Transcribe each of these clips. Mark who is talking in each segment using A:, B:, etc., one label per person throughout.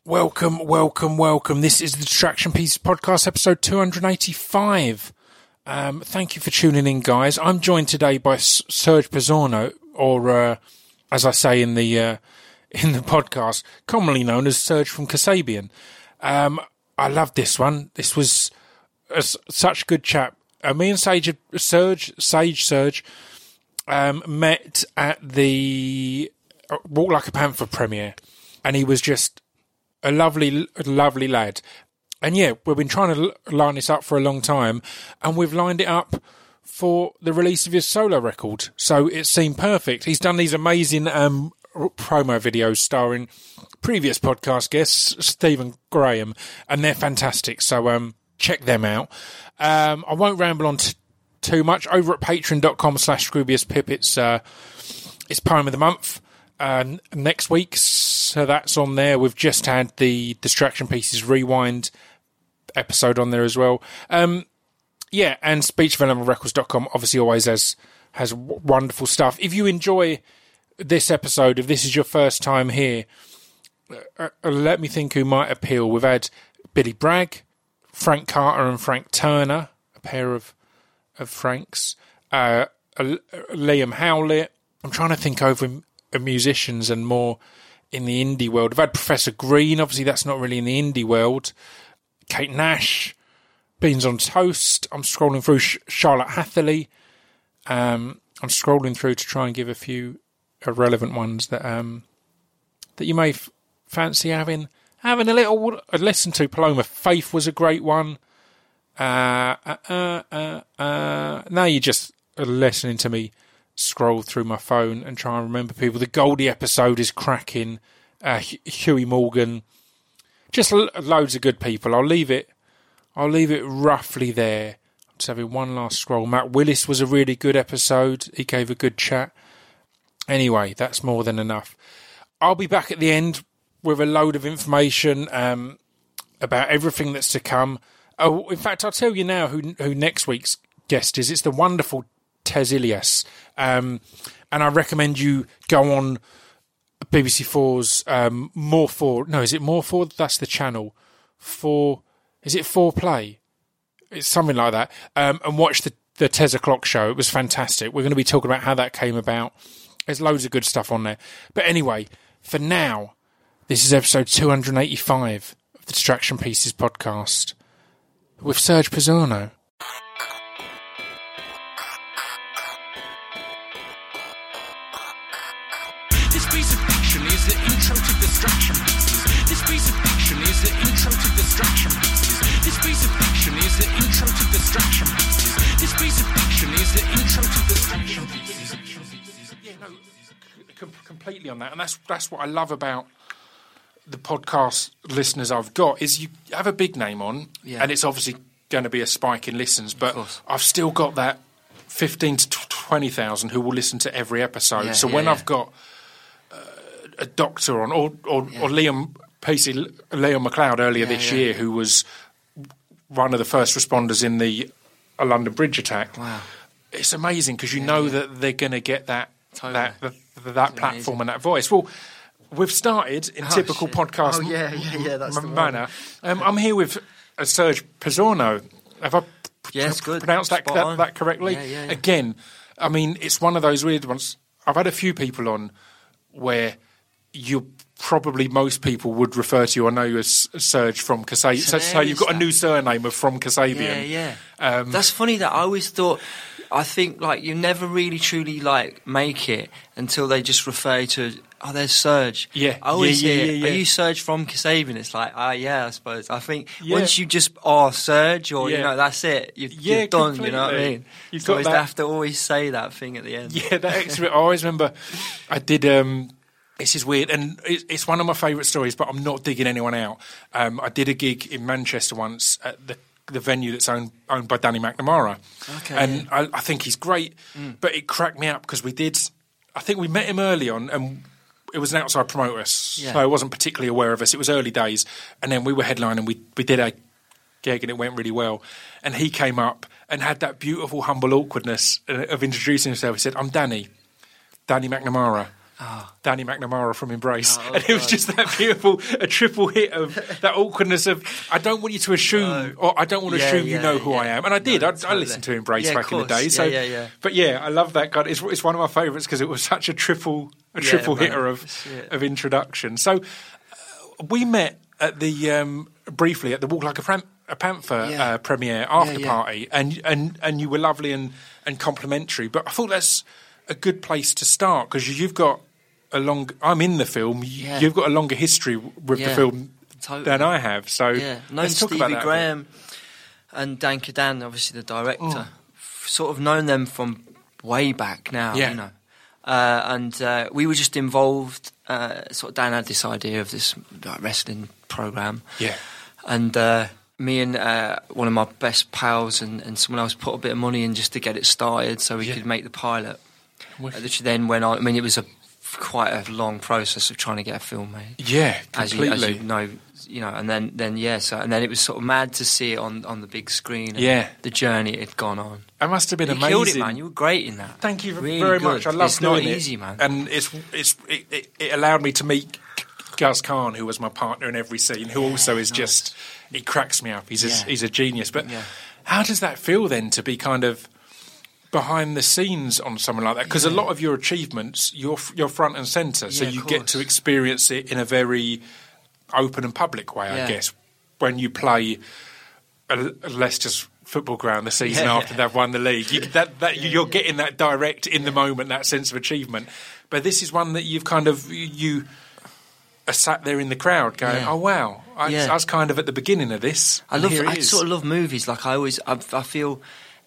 A: Welcome. This is the Distraction Pieces Podcast, episode 285. Thank you for tuning in, guys. I'm joined today by Serge Pizzorno, or as I say in the podcast, commonly known as Serge from Kasabian. I loved this one. This was such a good chat. Me and Serge met at the Walk Like a Panther premiere, and he was just a lovely lad. And yeah, we've been trying to line this up for a long time, and we've lined it up for the release of his solo record. So it seemed perfect. He's done these amazing promo videos starring previous podcast guests, Stephen Graham, and they're fantastic. So check them out. I won't ramble on too much. Over at patreon.com/ScroobiusPip, it's Poem of the Month. Next week, so that's on there. We've just had the Distraction Pieces Rewind episode on there as well. And speechdevelopmentrecords.com obviously always has wonderful stuff. If you enjoy this episode, if this is your first time here, let me think who might appeal. We've had Billy Bragg, Frank Carter and Frank Turner, a pair of Franks, Liam Howlett. I'm trying to think over musicians and more in the indie world. I've had Professor Green, obviously that's not really in the indie world. Kate Nash, Beans on Toast. I'm scrolling through Charlotte Hatherley. I'm scrolling through to try and give a few irrelevant ones that you may fancy having a little listen to. Paloma Faith was a great one. Now you're just listening to me scroll through my phone and try and remember people. The Goldie episode is cracking. Huey Morgan, just loads of good people. I'll leave it roughly there. I'm just having one last scroll. Matt Willis was a really good episode. He gave a good chat. Anyway, that's more than enough. I'll be back at the end with a load of information about everything that's to come. Oh, in fact, I'll tell you now who next week's guest is. It's the wonderful Tez Ilyas. And I recommend you go on BBC 4's More 4. No, is it More 4? That's the channel. 4. Is it 4 Play? It's something like that. And watch the Tez O'Clock show. It was fantastic. We're going to be talking about how that came about. There's loads of good stuff on there. But anyway, for now, this is episode 285 of the Distraction Pieces podcast with Serge Pizzorno.
B: This piece of fiction is the intro to Distraction Pieces. This piece of fiction is the intro to Distraction Pieces. This piece of fiction is the intro to Distraction Pieces. This piece of fiction is the intro to Distraction Pieces. Yeah, no, completely on that. And that's what I love about the podcast listeners I've got, is you have a big name on, and it's obviously going to be a spike in listens, but I've still got that 15 to 20,000 who will listen to every episode. When I've got a doctor on, or Liam McLeod earlier this year, who was one of the first responders in the London Bridge attack. Wow, it's amazing because you know that they're going to get that platform and that voice. Well, we've started in typical podcast
C: that's
B: manner. I'm here with Serge Pizzorno. Have I pronounced that correctly?
C: Yeah.
B: Again, I mean, it's one of those weird ones. I've had a few people on where most people would refer to you. I know you as Serge from Kasabian. So you've got a new surname of from Kasabian.
C: Yeah. That's funny that I always thought. I think like you never really truly like make it until they just refer to. Oh, there's Serge.
B: Yeah.
C: I always hear, are you Serge from Kasabian? It's like, yeah, I suppose. I think once you just Serge, or that's it. You're done.
B: Completely.
C: You know what I mean?
B: You've
C: so
B: got
C: you have to always say that thing at the end.
B: Yeah, that extra. I always remember. I did. This is weird, and it's one of my favourite stories, but I'm not digging anyone out. I did a gig in Manchester once at the venue that's owned by Danny McNamara.
C: Okay.
B: And I think he's great, but it cracked me up because I think we met him early on, and it was an outside promoter, so I wasn't particularly aware of us. It was early days, and then we were headlining, we did a gig, and it went really well. And he came up and had that beautiful, humble awkwardness of introducing himself. He said, I'm Danny McNamara.
A: Danny McNamara from Embrace,
C: Oh,
A: and it was
C: God.
A: just that beautiful, a triple hit of that awkwardness of I don't want you to assume, or I don't want to assume you know who I am, and I did.
C: No,
A: I
C: totally.
A: listened to Embrace
C: Yeah, of
A: back in the
C: course.
A: day, so
C: Yeah.
A: But yeah, I love that. God, it's one of my favourites because it was such a triple
C: man,
A: hitter
C: that's it.
A: of introduction. So we met at the briefly at the Walk Like a Panther premiere after party, and you were lovely and complimentary. But I thought that's a good place to start because you've got a long. I'm in the film. You've got a longer history with the film than I have. So
C: known
A: let's talk
C: Stevie
A: about that a bit.
C: Graham and Dan Cadan, obviously the director. Sort of known them from way back now.
A: Yeah.
C: You know, and we were just involved. Sort of Dan had this idea of this wrestling program.
A: Yeah.
C: And me and one of my best pals and someone else put a bit of money in just to get it started so we could make the pilot. Which then went on. I mean, it was quite a long process of trying to get a film made.
A: Yeah, completely.
C: As you know, and then and then it was sort of mad to see it on the big screen. And the journey it had gone on.
A: It must have been amazing.
C: You killed it, man. You were great in that.
A: Thank you
C: really
A: very
C: good.
A: much. I love doing it.
C: It's not easy, man.
A: And it allowed me to meet Gus Khan, who was my partner in every scene, who also is just he cracks me up. He's a genius. But how does that feel then to be kind of behind the scenes on something like that? Because a lot of your achievements, you're front and centre, so you get to experience it in a very open and public way, I guess. When you play a Leicester's football ground the season after they've won the league, you're getting that direct in the moment, that sense of achievement. But this is one that you've kind of you are sat there in the crowd going, "Oh wow, I was kind of at the beginning of this."
C: I sort of love movies. Like I feel.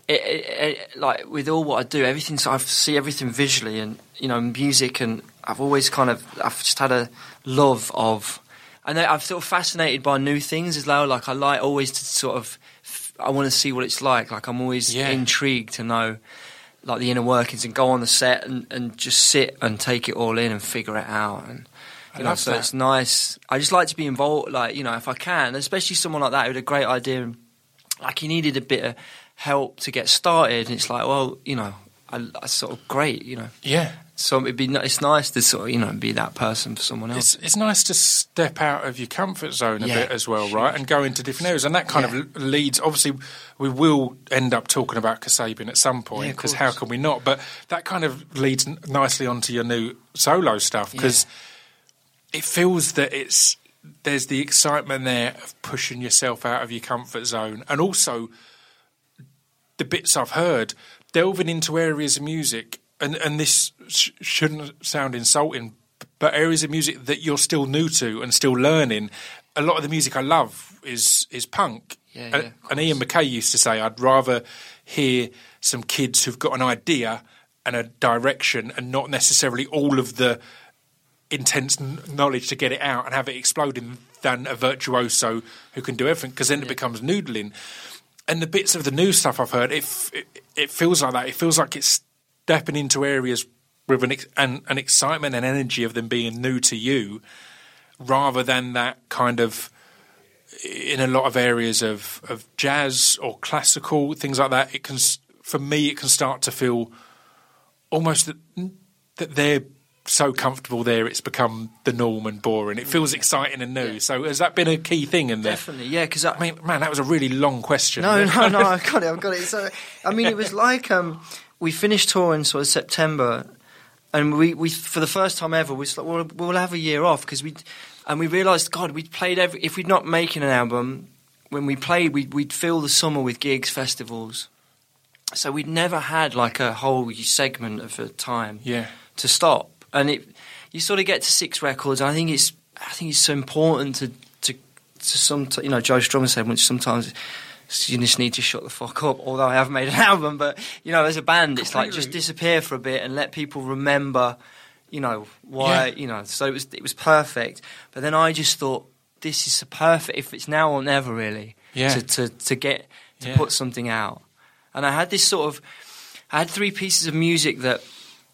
C: Like with all what I do, I see everything visually, and you know, music, and I've just had a love of, and I'm sort of fascinated by new things as well. Like I like always to sort of, I want to see what it's like. Like I'm always intrigued to know, like the inner workings, and go on the set and just sit and take it all in and figure it out. And you know, so it's nice. I just like to be involved, like you know, if I can, especially someone like that who had a great idea, and like he needed a bit of help to get started, and it's like, well, you know, I sort of great, you know. Yeah. So it's nice to sort of, you know, be that person for someone else.
A: It's nice to step out of your comfort zone a bit as well, right, and go into different areas, and that kind of leads. Obviously, we will end up talking about Kasabian at some point because how can we not? But that kind of leads nicely onto your new solo stuff because it feels that there's the excitement there of pushing yourself out of your comfort zone, and also the bits I've heard delving into areas of music, and this shouldn't sound insulting, but areas of music that you're still new to and still learning. A lot of the music I love is punk. And Ian MacKaye used to say, I'd rather hear some kids who've got an idea and a direction and not necessarily all of the intense knowledge to get it out and have it exploding than a virtuoso who can do everything, because then it becomes noodling. And the bits of the new stuff I've heard, it feels like that. It feels like it's stepping into areas with an excitement and energy of them being new to you, rather than that kind of, in a lot of areas of jazz or classical, things like that, it can start to feel almost that they're so comfortable there it's become the norm and boring. It feels exciting and new. So has that been a key thing in there?
C: Definitely, yeah. Because
A: I mean, man, that was a really long question.
C: No, I've got it. So, I mean, it was like we finished touring sort of September, and we for the first time ever we thought, well, we'll have a year off because we realised, God, we'd played if we'd not making an album, when we played, we'd fill the summer with gigs, festivals. So we'd never had like a whole segment of a time to stop. And you sort of get to 6 records. And I think it's so important to you know, Joe Strummer said, which sometimes you just need to shut the fuck up. Although I have made an album, but you know, as a band, it's like just disappear for a bit and let people remember, you know, why, you know. So it was perfect. But then I just thought, this is so perfect. If it's now or never, really, to put something out. And I had this I had 3 pieces of music that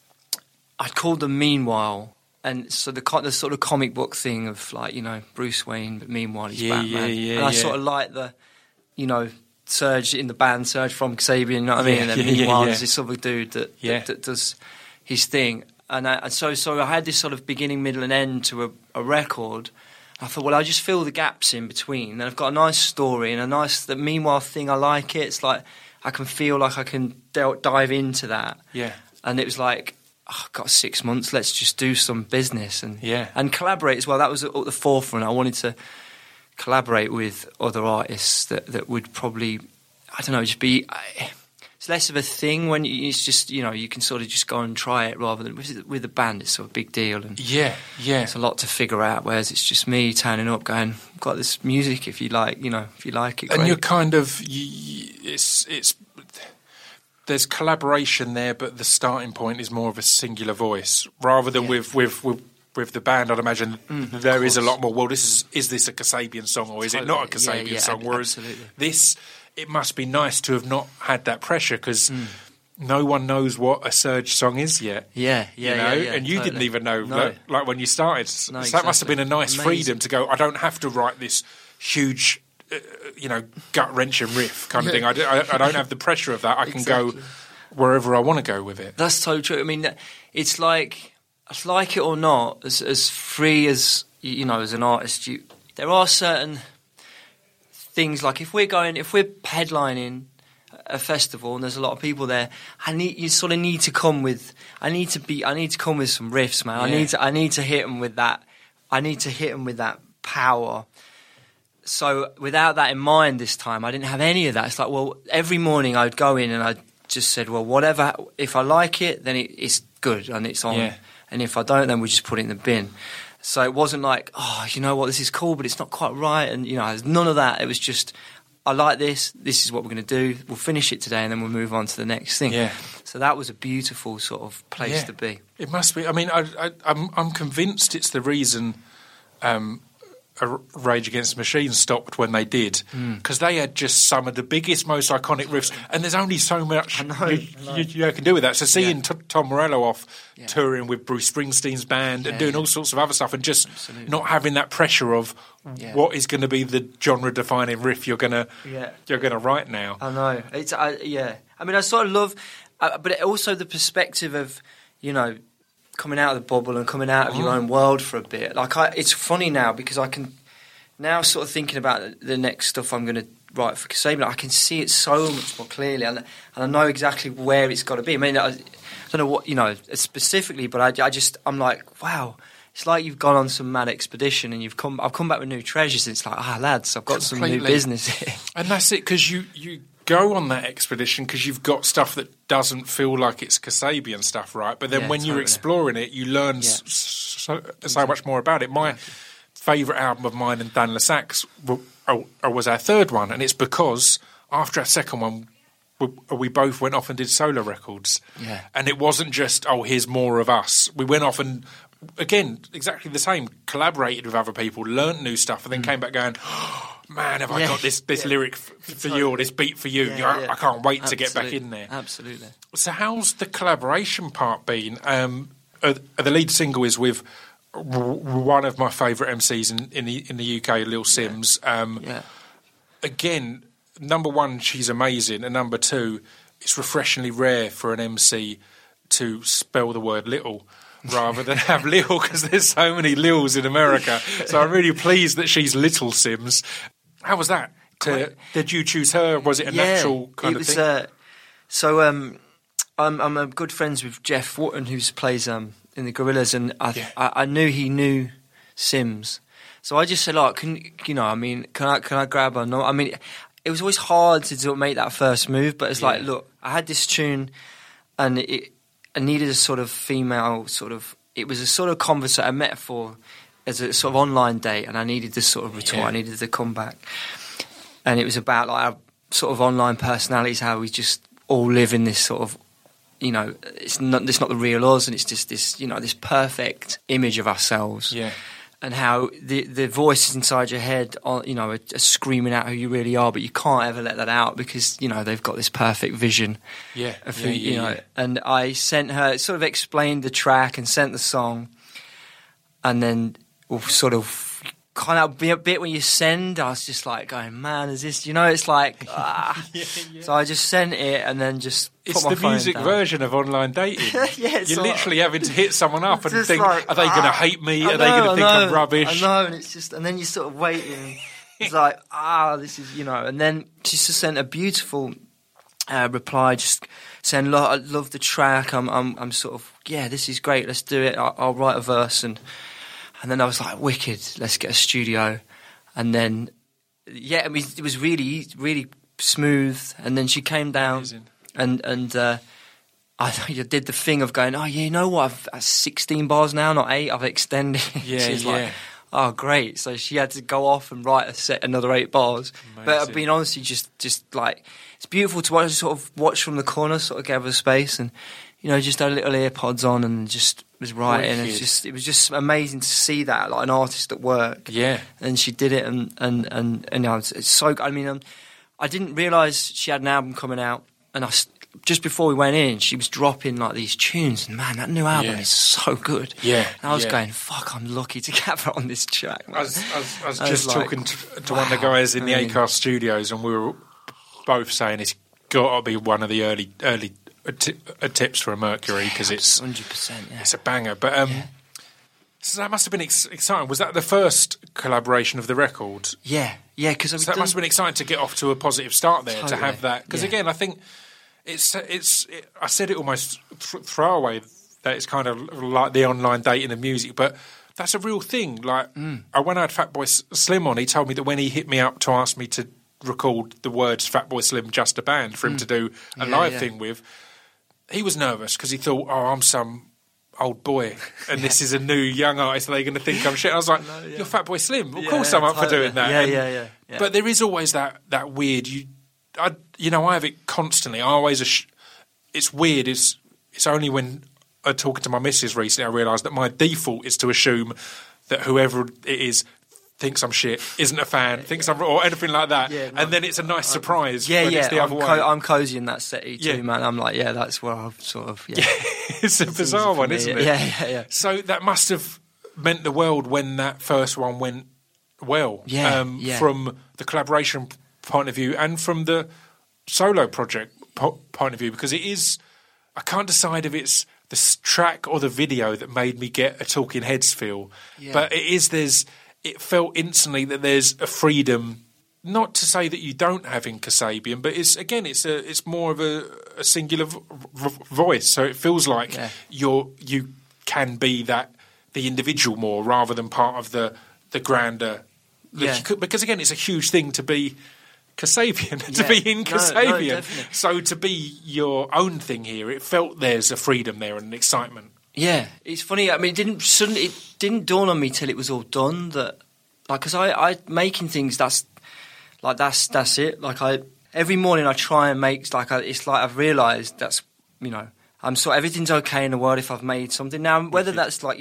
C: I called them Meanwhile, and so the sort of comic book thing of, like, you know, Bruce Wayne, but meanwhile he's Batman. And I sort of like the, you know, Serge in the band, Serge from Kasabian, you know what I mean? And then meanwhile there's this other dude that does his thing. And so I had this sort of beginning, middle, and end to a record. I thought, well, I just fill the gaps in between. And I've got a nice story and a nice, the meanwhile thing. I like it. It's like I can feel like I can dive into that.
A: Yeah.
C: And it was like, oh, I've got 6 months. Let's just do some business and collaborate as well. That was at the forefront. I wanted to collaborate with other artists that would probably, I don't know, just be. It's less of a thing when it's just, you know, you can sort of just go and try it rather than with a band. It's sort of a big deal and it's a lot to figure out. Whereas it's just me turning up, going, I've got this music. If you like, you know, if you like it, great.
A: And you're kind of it's there's collaboration there, but the starting point is more of a singular voice rather than with the band. I'd imagine there is a lot more. Well, is this a Kasabian song or is it not a Kasabian song? Whereas this. It must be nice to have not had that pressure because no one knows what a Serge song is yet.
C: Yeah,
A: and you didn't even know, like when you started. No, so that must have been a nice freedom to go, I don't have to write this huge, gut-wrenching riff kind of thing. I don't have the pressure of that. I can go wherever I want to go with it.
C: That's so true. I mean, it's like it or not, as free as, you know, as an artist, there are certain things like if we're headlining a festival and there's a lot of people there, you sort of need to come with. I need to come with some riffs, man. Yeah. I need to hit them with that. I need to hit them with that power. So without that in mind this time, I didn't have any of that. It's like, well, every morning I'd go in and I just said, well, whatever. If I like it, then it's good and it's on. Yeah. And if I don't, then we just put it in the bin. So it wasn't like, oh, you know what, this is cool, but it's not quite right. And, you know, there's none of that. It was just, I like this. This is what we're going to do. We'll finish it today and then we'll move on to the next thing. Yeah. So that was a beautiful sort of place to be.
A: It must be. I mean, I'm convinced it's the reason Rage Against the Machine stopped when they did, because they had just some of the biggest, most iconic riffs, and there's only so much you can do with that. So seeing Tom Morello off touring with Bruce Springsteen's band and doing all sorts of other stuff, and just not having that pressure of what is going to be the genre-defining riff you're gonna write now.
C: I know. It's I mean, I sort of love, but also the perspective of, you know, coming out of the bubble and coming out of your own world for a bit. Like, it's funny now because I can now sort of thinking about the next stuff I'm going to write for Kasabian. I can see it so much more clearly, and I know exactly where it's got to be. I mean, I don't know what, you know, specifically, but I'm like, wow. It's like you've gone on some mad expedition and I've come back with new treasures. And it's like, lads, I've got some new business here.
A: And that's it, because you go on that expedition because you've got stuff that doesn't feel like it's Kasabian stuff, right? But then when you're exploring it, you learn so much more about it. My favourite album of mine and Dan Lesac's was our third one, and it's because after our second one, we both went off and did solo records. Yeah. And it wasn't just, here's more of us. We went off and, again, exactly the same, collaborated with other people, learnt new stuff, and then came back going, man, have I got this lyric for you or this beat for you? I can't wait to get back in there.
C: Absolutely.
A: So how's the collaboration part been? The lead single is with one of my favourite MCs in the UK, Lil Sims. Again, number one, she's amazing, and number two, it's refreshingly rare for an MC to spell the word little rather than have Lil, because there's so many Lils in America. So I'm really pleased that she's Little Sims. How was that? Did you choose her? Was it a natural kind of thing?
C: I'm good friends with Jeff Wotton, who plays in the Gorillaz, and I knew he knew Sims. So I just said, can I grab her? No, I mean, it was always hard to make that first move, but it's like, look, I had this tune, and I needed a sort of female it was a sort of conversation, a metaphor as a sort of online date, and I needed this sort of retort, I needed the comeback. And it was about like our sort of online personalities, how we just all live in this sort of, you know, it's not the real us, and it's just this, you know, this perfect image of ourselves. Yeah. And how the voices inside your head are, you know, are screaming out who you really are, but you can't ever let that out because, you know, they've got this perfect vision of who, you know. And I sent her, sort of explained the track and sent the song, and then sort of kind of a bit when you send, I was just like going, man, is this, it's like,
A: Yeah.
C: So I just sent it and then just
A: It's
C: put my
A: the
C: phone
A: music
C: down.
A: version of online dating.
C: Yeah, it's
A: You're
C: like-
A: literally having to hit someone up and
C: Just
A: think,
C: like,
A: are they going to hate me?
C: I
A: Are they going
C: know,
A: to think
C: I
A: I'm
C: know,
A: rubbish?
C: I know, and it's just, and then you're sort of waiting. It's like, this is, and then she just sent a beautiful reply, just saying, "Look, I love the track. I'm sort of, this is great. Let's do it. I'll write a verse." And then I was like, "Wicked. Let's get a studio." And then, it was really, really smooth. And then she came down,
A: Amazing.
C: and I did the thing of going, you know what? I've 16 bars now, not 8. I've extended.
A: Yeah,
C: She's
A: yeah.
C: like, oh, great. So she had to go off and write another 8 bars. But
A: Amazing.
C: being honestly, just like, it's beautiful to watch, sort of watch from the corner, sort of get over the space, and just had little earpods on and just was writing. And
A: Wicked.
C: it was just amazing to see that, like an artist at work.
A: Yeah.
C: And she did it, and it's so. I mean, I didn't realise she had an album coming out, and just before we went in, she was dropping like these tunes, and man, that new album
A: Yeah.
C: is so good.
A: Yeah,
C: and I was
A: yeah.
C: going, "Fuck, I'm lucky to get her on this track." Man.
A: I was
C: I
A: just
C: was like,
A: talking to one of the guys in the
C: I mean-
A: Acast studios, and we were both saying it's got to be one of the early tips for a Mercury, because it's
C: 100%. Yeah.
A: a banger. But so that must have been exciting. Was that the first collaboration of the record?
C: Yeah, because
A: So that must have been exciting to get off to a positive start there, to
C: Totally,
A: have that. Because
C: yeah.
A: again, I think I said it almost throwaway that it's kind of like the online dating of music, but that's a real thing. Like when I had Fatboy Slim on, he told me that when he hit me up to ask me to record the words Fatboy Slim Just a Band for him to do a live thing with, he was nervous because he thought, I'm some old boy and this is a new young artist, are they going to think I'm shit? I was like, you're Fatboy Slim, of course I'm up for doing that.
C: Yeah.
A: But there is always that weird. I have it constantly. I always. It's weird. It's only when I'm talking to my missus recently I realised that my default is to assume that whoever it is thinks I'm shit, isn't a fan, thinks I'm or anything like that, and then it's a nice surprise. when it's the other way.
C: I'm cozy in that setty too,
A: Yeah.
C: man. I'm like, that's where I've sort of
A: It's a bizarre one, isn't it?
C: Yeah.
A: So that must have meant the world when that first one went well.
C: Yeah.
A: From the collaboration point of view and from the solo project point of view, because it is. I can't decide if it's the track or the video that made me get a Talking Heads feel, but it is. It felt instantly that there's a freedom. Not to say that you don't have in Kasabian, but it's more of a singular voice. So it feels like you can be the individual more rather than part of the grander. Because again, it's a huge thing to be Kasabian, to be in Kasabian.
C: Definitely.
A: So to be your own thing here, it felt there's a freedom there and an excitement.
C: Yeah, it's funny. I mean, it didn't dawn on me till it was all done that, like, because I making things. That's it. Like every morning I try and make it's like I've realised that's everything's okay in the world if I've made something. Now whether that's like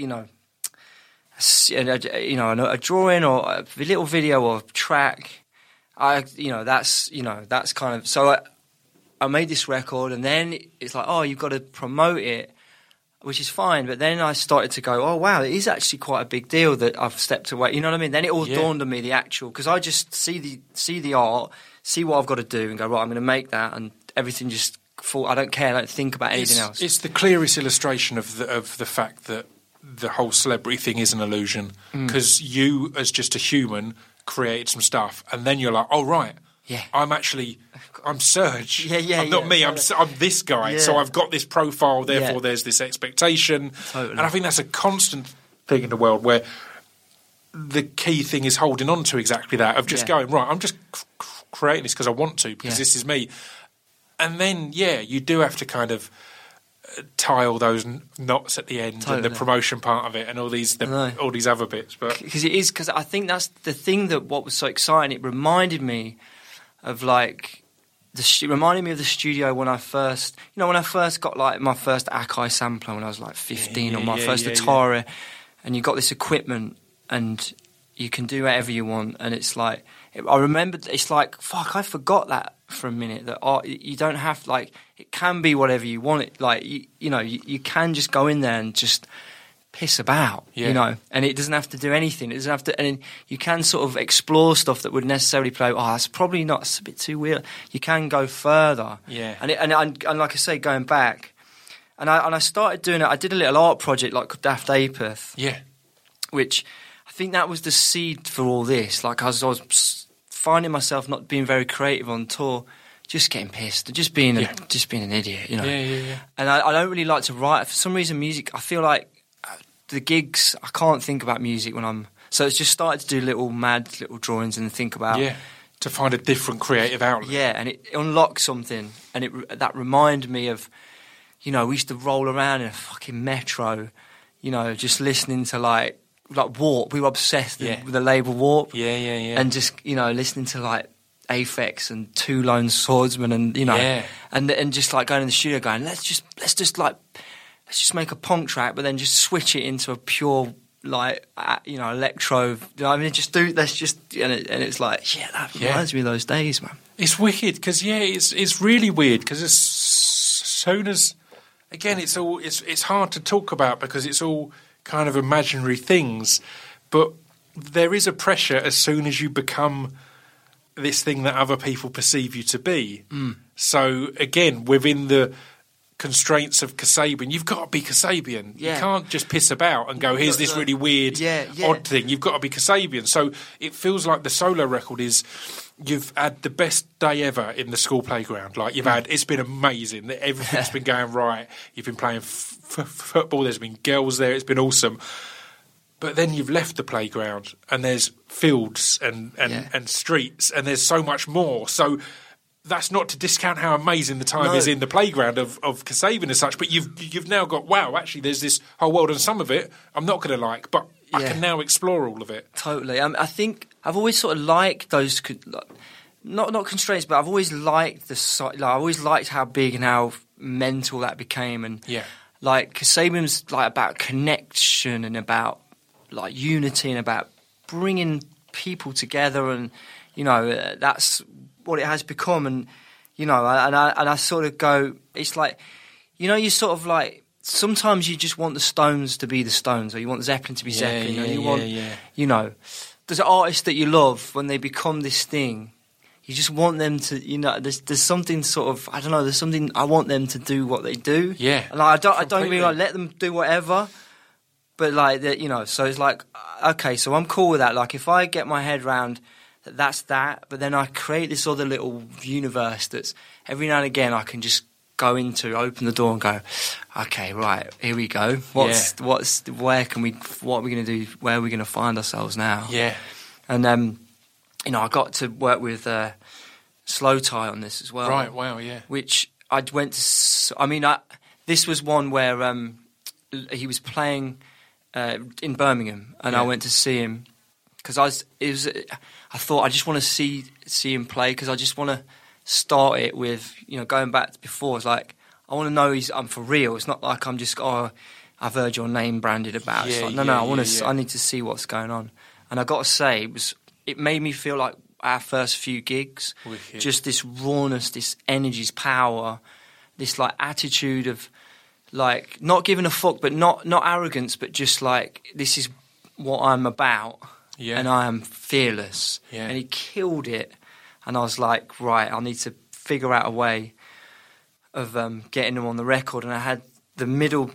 C: a drawing or a little video or a track, that's kind of so. I made this record and then it's like, you've got to promote it. Which is fine, but then I started to go, oh wow, it is actually quite a big deal that I've stepped away. You know what I mean? Then it all dawned on me because I just see the art, see what I've got to do, and go right. I'm going to make that, and everything just fall. I don't care. I don't think about anything else.
A: It's the clearest illustration of the fact that the whole celebrity thing is an illusion, because you, as just a human, created some stuff, and then you're like, oh right.
C: Yeah.
A: I'm Serge. I'm not me. I'm this guy.
C: Yeah.
A: So I've got this profile. Therefore, there's this expectation.
C: Totally.
A: And I think that's a constant thing in the world where the key thing is holding on to exactly that of just going, right, I'm just creating this because I want to, because this is me. And then, you do have to kind of tie all those knots at the end and the promotion part of it and all these other bits. But
C: Because I think that's the thing that what was so exciting. It reminded me of it reminded me of the studio when I first got like my first Akai sampler when I was like 15 or my first Atari, and you got this equipment and you can do whatever you want, and it's like I remember it's like fuck, I forgot that for a minute that art, you don't have it can be whatever you want it, like you can just go in there and just piss about,
A: Yeah.
C: you know, and it doesn't have to do anything. It doesn't have to, and you can sort of explore stuff that would necessarily play. Oh, that's probably not. It's a bit too weird. You can go further.
A: Yeah.
C: And like I say, going back, and I started doing it. I did a little art project like Daft Apeth,
A: Yeah.
C: which I think that was the seed for all this. Like I was finding myself not being very creative on tour. Just getting pissed, just being an idiot, you know.
A: Yeah.
C: And I don't really like to write. For some reason, music. I feel like the gigs. I can't think about music when I'm. So it's just started to do little drawings and think about.
A: Yeah. To find a different creative outlet.
C: Yeah, and it unlocked something, and that reminded me of, you know, we used to roll around in a fucking metro, you know, just listening to like Warp. We were obsessed with the label Warp.
A: Yeah.
C: And just, you know, listening to like Aphex and Two Lone Swordsmen, and you know, and just like going in the studio, going, let's just make a punk track, but then just switch it into a pure like you know, electro. You know, I mean, and it's like, yeah, that reminds me of those days, man.
A: It's wicked because it's really weird because as soon as again it's hard to talk about because it's all kind of imaginary things, but there is a pressure as soon as you become this thing that other people perceive you to be. So again, within the constraints of Kasabian, you've got to be Kasabian.
C: Yeah.
A: You can't just piss about and go, here's this really weird, odd thing. You've got to be Kasabian. So it feels like the solo record is, you've had the best day ever in the school playground. Like it's been amazing. Everything's been going right. You've been playing football. There's been girls there. It's been awesome. But then you've left the playground and there's fields and streets and there's so much more. So that's not to discount how amazing the time is in the playground of Kasabian as such. But you've now got, wow, actually there's this whole world, and some of it I'm not going to like, but I can now explore all of it.
C: Totally. I think I've always sort of liked those, not constraints, but I've always liked I always liked how big and how mental that became. And like Kasabian's like about connection and about like unity and about bringing people together, and you know, that's what it has become. And you know, and I sort of go, it's like, you know, you sort of like, sometimes you just want the Stones to be the Stones, or you want Zeppelin to be Zeppelin, you know, there's artists that you love, when they become this thing, you just want them to, you know, there's something sort of, I don't know, there's something, I want them to do what they do.
A: Yeah.
C: And like, I don't really like let them do whatever. But like, you know, so it's like, okay, so I'm cool with that. Like, if I get my head round that's that, but then I create this other little universe that's every now and again I can just go into, open the door and go, okay, right, here we go. What are we going to do? Where are we going to find ourselves now?
A: Yeah.
C: And you know, I got to work with Slow Tie on this as well.
A: Right. Wow. Yeah.
C: Which I went to. I mean, this was one where he was playing in Birmingham, and I went to see him because I thought I just want to see him play, because I just want to start it with, you know, going back to before. It's like, I want to know I'm for real. It's not like I'm just, I've heard your name branded about. It's like, I need to see what's going on. And I got to say, it made me feel like our first few gigs,
A: Wicked.
C: Just this rawness, this energy, this power, this like attitude of like not giving a fuck, but not arrogance, but just like, this is what I'm about.
A: Yeah.
C: And I am fearless.
A: Yeah.
C: And he killed it. And I was like, right, I need to figure out a way of getting them on the record. And I had the middle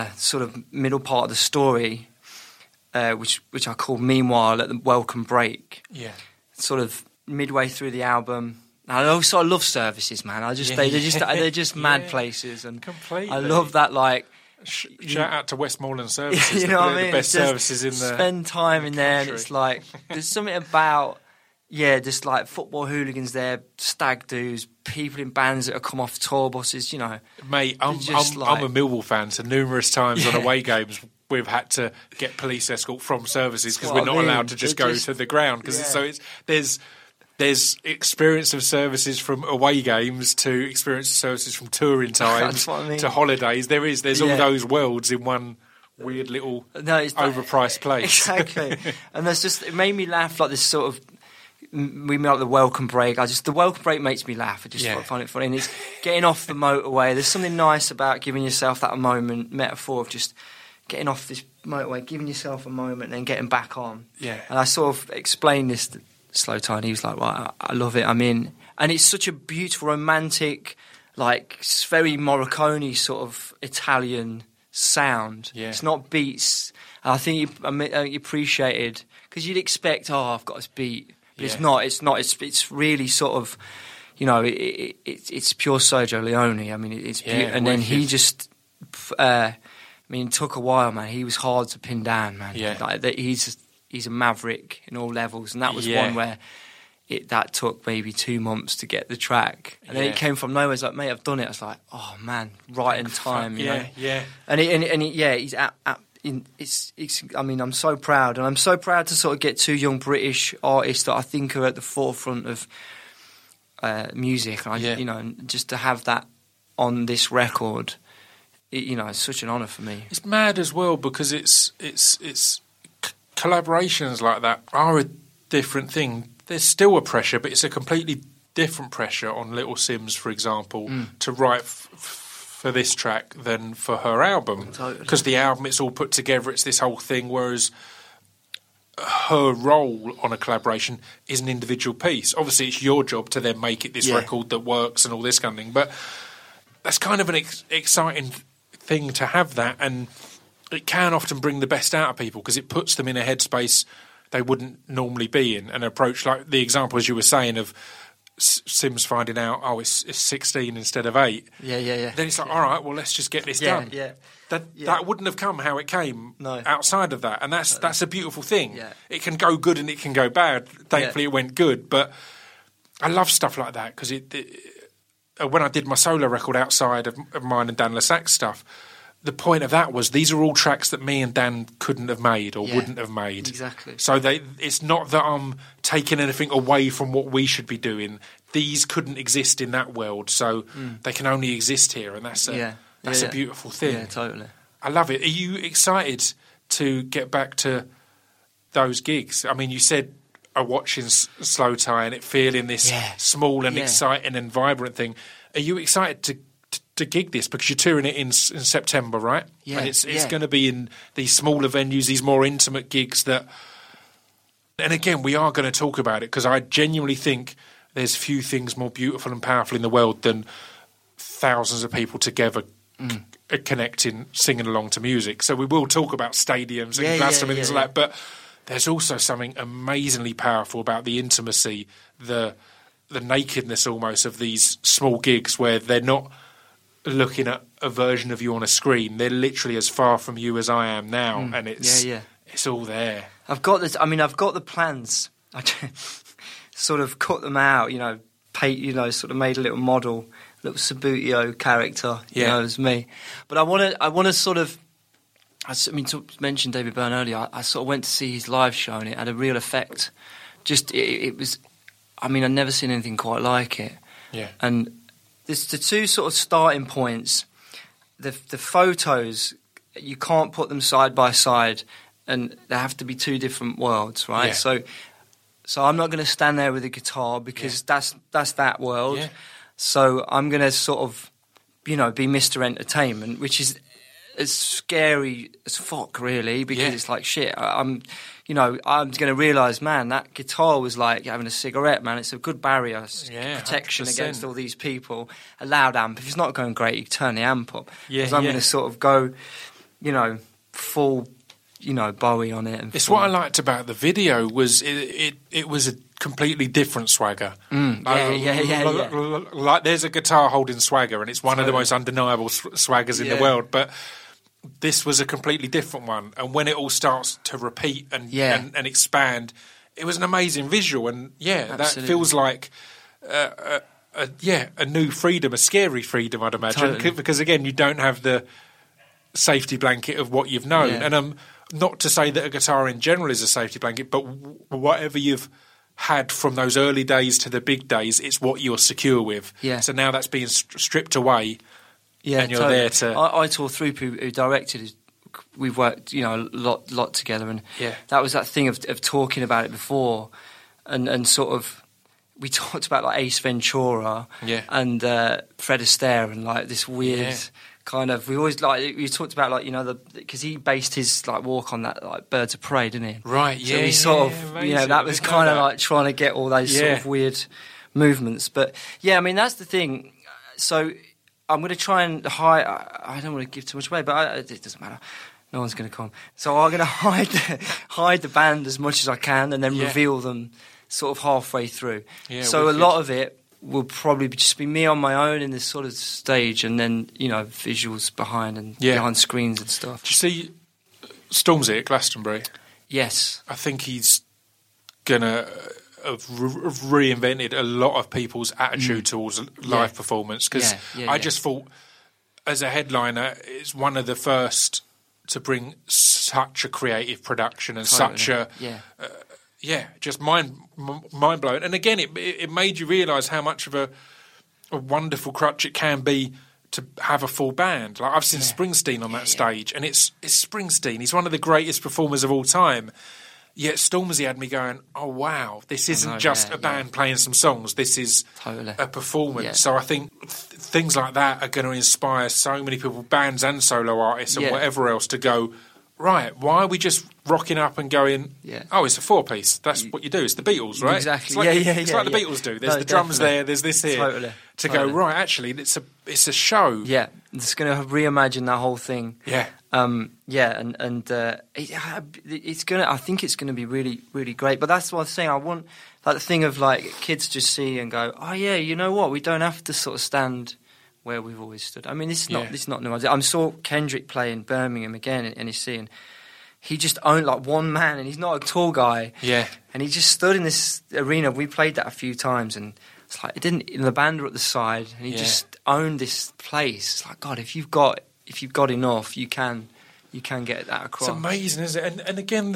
C: part of the story, which I called Meanwhile at the Welcome Break.
A: Yeah. Sort
C: of midway through the album. I also love Services, man. They're just mad places, and
A: completely.
C: I love that. Like,
A: shout out to Westmoreland Services.
C: You know what I mean?
A: The best services in the
C: spend time in there, and it's like there's something about just like football hooligans there, stag do's, people in bands that have come off tour buses. You know,
A: mate, I'm a Millwall fan, so numerous times on away games we've had to get police escort from Services because we're not allowed to just go to the ground because there's experience of Services from away games to experience of Services from touring times to holidays. There's all those worlds in one weird little overpriced place.
C: Exactly. And it made me laugh, like this sort of, we made like the Welcome Break. The Welcome Break makes me laugh. I just find it funny. And it's getting off the motorway. There's something nice about giving yourself that metaphor of just getting off this motorway, giving yourself a moment, and then getting back on.
A: Yeah.
C: And I sort of explained this to Slow Tie, and he was like, "Well, I love it. I'm in." And it's such a beautiful, romantic, like very Morricone sort of Italian sound.
A: Yeah.
C: It's not beats. And I think you appreciated, because you'd expect, I've got this beat, but it's not. It's not. It's really sort of, it's pure Sergio Leone. I mean, it's beautiful. And then he just, it took a while, man. He was hard to pin down, man.
A: Yeah.
C: Like, he's a maverick in all levels, and that was one where that took maybe 2 months to get the track, and then it came from nowhere. It's like, mate, I've done it. I was like, oh man, right in time, you know?
A: Yeah.
C: And he's it's. I mean, I'm so proud, and I'm so proud to sort of get two young British artists that I think are at the forefront of music. And and just to have that on this record, it's such an honour for me.
A: It's mad as well, because it's collaborations like that are a different thing. There's still a pressure, but it's a completely different pressure on Little Simz, for example, to write for this track than for her album. Because the album, it's all put together, it's this whole thing, whereas her role on a collaboration is an individual piece. Obviously, it's your job to then make it this record that works and all this kind of thing, but that's kind of an exciting thing to have that, and it can often bring the best out of people because it puts them in a headspace they wouldn't normally be in, an approach like the example, as you were saying, of Simz finding out, it's 16 instead of 8.
C: Yeah.
A: Then it's like, all right, well, let's just get this done.
C: Yeah.
A: That wouldn't have come how it came outside of that, and that's a beautiful thing.
C: Yeah.
A: It can go good and it can go bad. Thankfully, it went good, but I love stuff like that because when I did my solo record outside of mine and Dan Lasac's stuff, the point of that was these are all tracks that me and Dan couldn't have made or wouldn't have made.
C: Exactly.
A: So it's not that I'm taking anything away from what we should be doing. These couldn't exist in that world, so they can only exist here, and that's a beautiful thing.
C: Yeah, totally.
A: I love it. Are you excited to get back to those gigs? I mean, you said watching Slow Tie and it feeling this small and exciting and vibrant thing. Are you excited to gig this, because you're touring it in September, right?
C: Yeah,
A: and it's going to be in these smaller venues, these more intimate gigs that. And again, we are going to talk about it because I genuinely think there's few things more beautiful and powerful in the world than thousands of people together connecting, singing along to music. So we will talk about stadiums and Glastonbury and things like that, but there's also something amazingly powerful about the intimacy, the nakedness almost of these small gigs where they're not looking at a version of you on a screen. They're literally as far from you as I am now, and it's all there.
C: I've got this. I mean, I've got the plans. I sort of cut them out, sort of made a little model, little Subbuteo character, as me. But I want to sort of. To mention David Byrne earlier, I sort of went to see his live show, and it had a real effect. Just it was. I mean, I'd never seen anything quite like it.
A: Yeah.
C: And there's the two sort of starting points. The photos, you can't put them side by side, and they have to be two different worlds, right?
A: Yeah.
C: So I'm not going to stand there with a guitar because that's that world.
A: Yeah.
C: So I'm going to sort of, be Mr. Entertainment, which is as scary as fuck, really, because it's like shit. I'm going to realise, man, that guitar was like having a cigarette, man. It's a good barrier, protection
A: 100%.
C: against all these people. A loud amp, if it's not going great, you turn the amp up.
A: Yeah,
C: I'm going to sort of go, full, Bowie on it. And
A: it's what I liked about the video was it was a completely different swagger. Like there's a guitar holding swagger, and it's one of the most undeniable swaggers in the world, but this was a completely different one, and when it all starts to repeat and expand, it was an amazing visual, and that feels like a new freedom, a scary freedom, I'd imagine, because again, you don't have the safety blanket of what you've known, and not to say that a guitar in general is a safety blanket, but whatever you've had from those early days to the big days, it's what you're secure with. Yeah. So now that's being stripped away. Yeah, and you're there to.
C: Aitor Thrupu, who directed, we've worked, a lot together, and that was that thing of talking about it before, and sort of we talked about like Ace Ventura, and Fred Astaire, and like this weird kind of, we always we talked about because he based his walk on that Birds of Prey, didn't he?
A: Right,
C: So we sort of
A: amazing.
C: that was kind of trying to get all those sort of weird movements. But yeah, I mean that's the thing. So I'm going to try and hide. I don't want to give too much away, but it doesn't matter. No one's going to come. So I'm going to hide the band as much as I can, and then reveal them sort of halfway through. Yeah, so a lot of it will probably just be me on my own in this sort of stage, and then visuals behind and behind screens and stuff.
A: Did you see Stormzy at Glastonbury?
C: Yes,
A: I think he's gonna have reinvented a lot of people's attitude towards live performance, because I just thought, as a headliner, it's one of the first to bring such a creative production and such a just mind blowing. And again, it made you realise how much of a wonderful crutch it can be to have a full band. Like I've seen Springsteen on that stage, and it's Springsteen. He's one of the greatest performers of all time. Yet Stormzy had me going, oh wow, this isn't just a band playing some songs. This is a performance. Yeah. So I think things like that are going to inspire so many people, bands and solo artists and whatever else, to go, right, why are we just rocking up and going, oh, it's a 4-piece. That's what you do. It's the Beatles, right?
C: Exactly.
A: It's like the Beatles do. There's the drums there, there's this here. Go, right, actually, it's a show.
C: Yeah, it's going to reimagine that whole thing.
A: Yeah.
C: It's going to, I think it's going to be really, really great. But that's what I was saying. I want the thing of kids just see and go, oh yeah, you know what? We don't have to sort of stand where we've always stood. I mean, this is not new. I saw Kendrick play in Birmingham again in NEC, and he just owned one man, and he's not a tall guy.
A: Yeah. And
C: he just stood in this arena. We played that a few times, and it's it didn't. The band were at the side, and he just owned this place. It's God, if you've got enough, you can get that across.
A: It's amazing, isn't it? And again,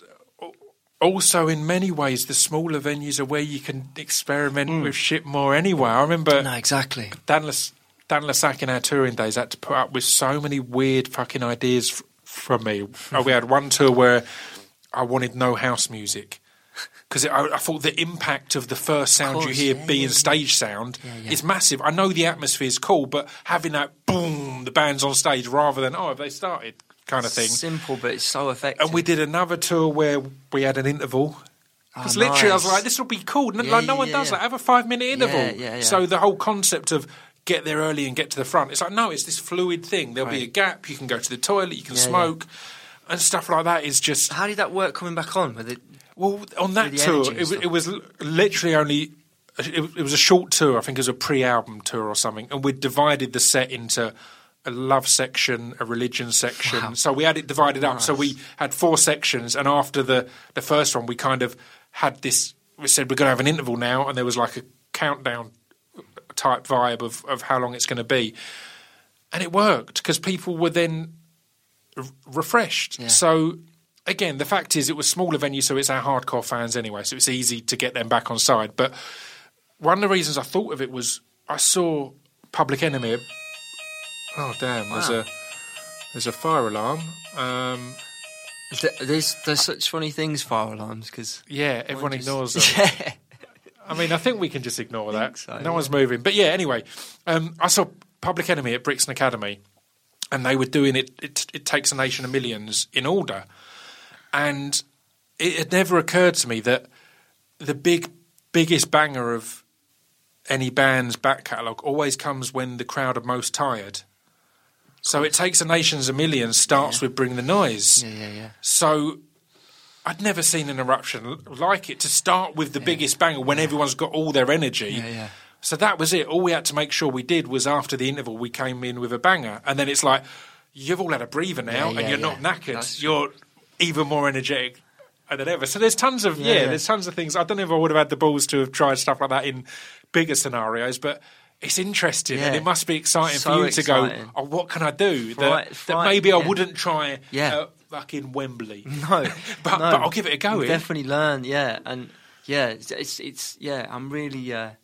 A: also in many ways, the smaller venues are where you can experiment with shit more anyway. I remember
C: exactly.
A: Dan Lassac in our touring days had to put up with so many weird fucking ideas from me. We had one tour where I wanted no house music, because I thought the impact of the first sound you hear being stage sound is massive. I know the atmosphere is cool, but having that boom, the band's on stage, rather than, have they started, kind of thing.
C: Simple, but it's so effective.
A: And we did another tour where we had an interval. Because literally I was like, this will be cool. No one does that. Have a 5-minute interval. So the whole concept of get there early and get to the front, it's no, it's this fluid thing. There'll be a gap, you can go to the toilet, you can smoke, and stuff like that is just...
C: How did that work coming back on? With it?
A: Well, on that tour, it was literally only... It was a short tour. I think it was a pre-album tour or something, and we'd divided the set into a love section, a religion section. Wow. So we had it divided up. So we had 4 sections, and after the first one, we kind of had this... We said, we're going to have an interval now, and there was a countdown type vibe of how long it's going to be. And it worked, because people were then refreshed. Yeah. So, again, the fact is it was smaller venue, so it's our hardcore fans anyway, so it's easy to get them back on side. But one of the reasons I thought of it was I saw Public Enemy. Oh, damn, wow. There's a fire alarm.
C: There's such funny things, fire alarms, because...
A: Yeah, everyone ignores them.
C: Yeah.
A: I mean, I think we can just ignore that.
C: So,
A: no one's moving. But yeah, anyway, I saw Public Enemy at Brixton Academy, and they were doing It Takes a Nation of Millions in order. And it had never occurred to me that the biggest banger of any band's back catalogue always comes when the crowd are most tired. So It Takes a Nation of Millions starts with Bring the Noise.
C: Yeah.
A: So... I'd never seen an eruption like it, to start with the biggest banger when everyone's got all their energy.
C: Yeah.
A: So that was it. All we had to make sure we did was, after the interval, we came in with a banger. And then it's like, you've all had a breather now, and you're not knackered. You're even more energetic than ever. So there's tons of there's tons of things. I don't know if I would have had the balls to have tried stuff like that in bigger scenarios, but it's interesting, and it must be exciting for you to go, oh, what can I do that maybe I wouldn't try fucking Wembley?
C: No.
A: but I'll give it a go.
C: Definitely learn, and it's I'm really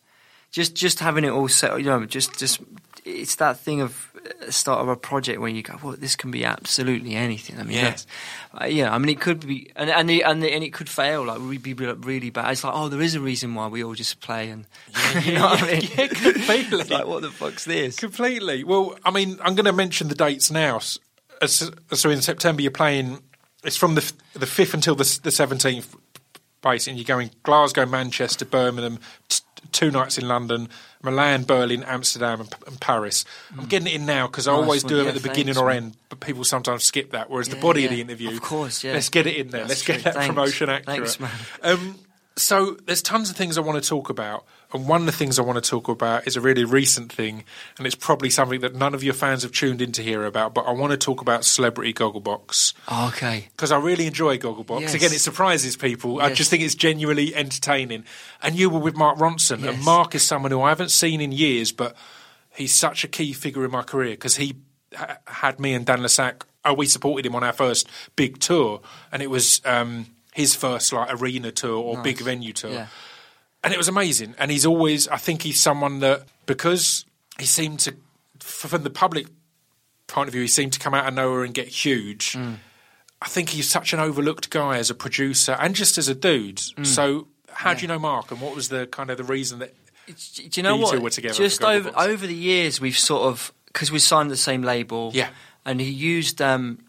C: just having it all set, just it's that thing of start of a project where you go, well, this can be absolutely anything. I mean, it could be, and it could fail. Like we'd be really bad. It's like, oh, there is a reason why we all just play, and you know what I mean?
A: Yeah, completely.
C: Like, what the fuck's this?
A: Completely. Well, I mean, I'm going to mention the dates now. So in September, you're playing. It's from the 5th until the 17th. Basically, you're going Glasgow, Manchester, Birmingham. 2 nights in London, Milan, Berlin, Amsterdam and Paris. I'm getting it in now because I always do them at the beginning or end, but people sometimes skip that, whereas the body of the interview...
C: Of course, yeah.
A: Let's get it in there. Let's get that promotion accurate.
C: Thanks, man.
A: So there's tons of things I want to talk about, and one of the things I want to talk about is a really recent thing, and it's probably something that none of your fans have tuned in to hear about, but I want to talk about Celebrity Gogglebox.
C: Oh, okay.
A: Because I really enjoy Gogglebox.
C: Yes.
A: Again, it surprises people.
C: Yes.
A: I just think it's genuinely entertaining. And you were with Mark Ronson, and Mark is someone who I haven't seen in years, but he's such a key figure in my career because he had me and Dan Lassac. We supported him on our first big tour, and it was... his first arena tour or big venue tour. And it was amazing. And he's always, I think he's someone that, because he seemed to, from the public point of view, he seemed to come out of nowhere and get huge. I think he's such an overlooked guy as a producer and just as a dude. So how do you know Mark, and what was the kind of the reason that
C: do you know what?
A: Two were together?
C: Just over the years, we've sort of, because we signed the same label, and he used...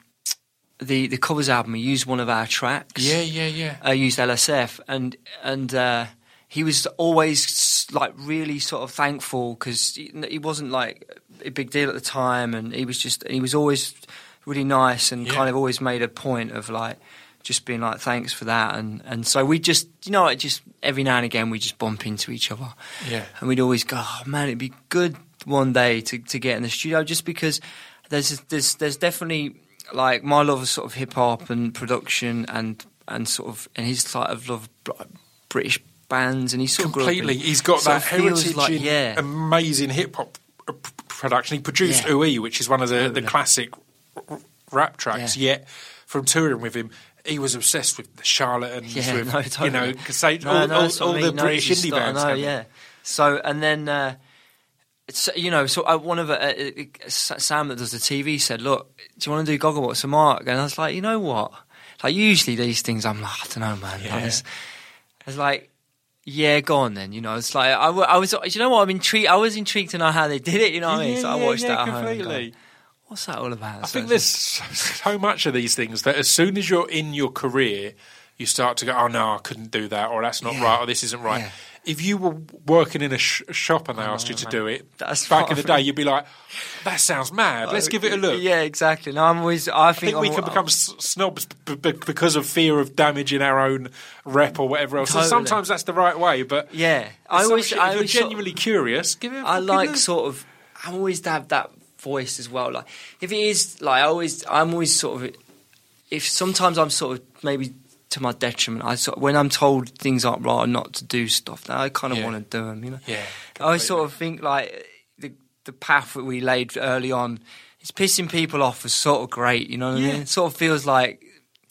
C: The Covers album, he used one of our tracks.
A: Yeah.
C: Used LSF, and he was always really sort of thankful because he wasn't like a big deal at the time, and he was always really nice and kind of always made a point of just being thanks for that, and so we just just every now and again we just bump into each other, and we'd always go, oh man, it'd be good one day to get in the studio, just because there's definitely. My love of sort of hip hop and production and his of love of British bands, and he's sort
A: completely.
C: Of
A: he's got that heritage in amazing hip hop production. He produced Ooh, which is one of the classic rap tracks. Yet from touring with him, he was obsessed with the Charlatans, with totally. All the British indie bands.
C: So and then. One of Sam that does the TV said, "Look, do you want to do Gogglebox for Mark?" And I was like, you know what? Usually these things, I'm like, I don't know, man. I was like, yeah, go on then. It's like I was. You know what? I was intrigued to know how they did it. You know what I mean? So I watched that at home. Completely. What's that all about?
A: I think there's so much of these things that as soon as you're in your career, you start to go, oh no, I couldn't do that, or that's not right, or this isn't right. If you were working in a shop and they asked you to do it back in the day, you'd be like, "That sounds mad. Let's give it a look."
C: Yeah, exactly. No, I think
A: we can become snobs because of fear of damaging our own rep or whatever else. Totally. And sometimes that's the right way, but
C: if
A: you're genuinely curious, give it.
C: I'm always to have that voice as well. If it is I'm always sort of. If sometimes I'm sort of maybe. To my detriment, when I'm told things aren't right or not to do stuff, I kind of want to do them.
A: Yeah.
C: I sort of think the path that we laid early on, it's pissing people off was sort of great. You know what I mean? It sort of feels like,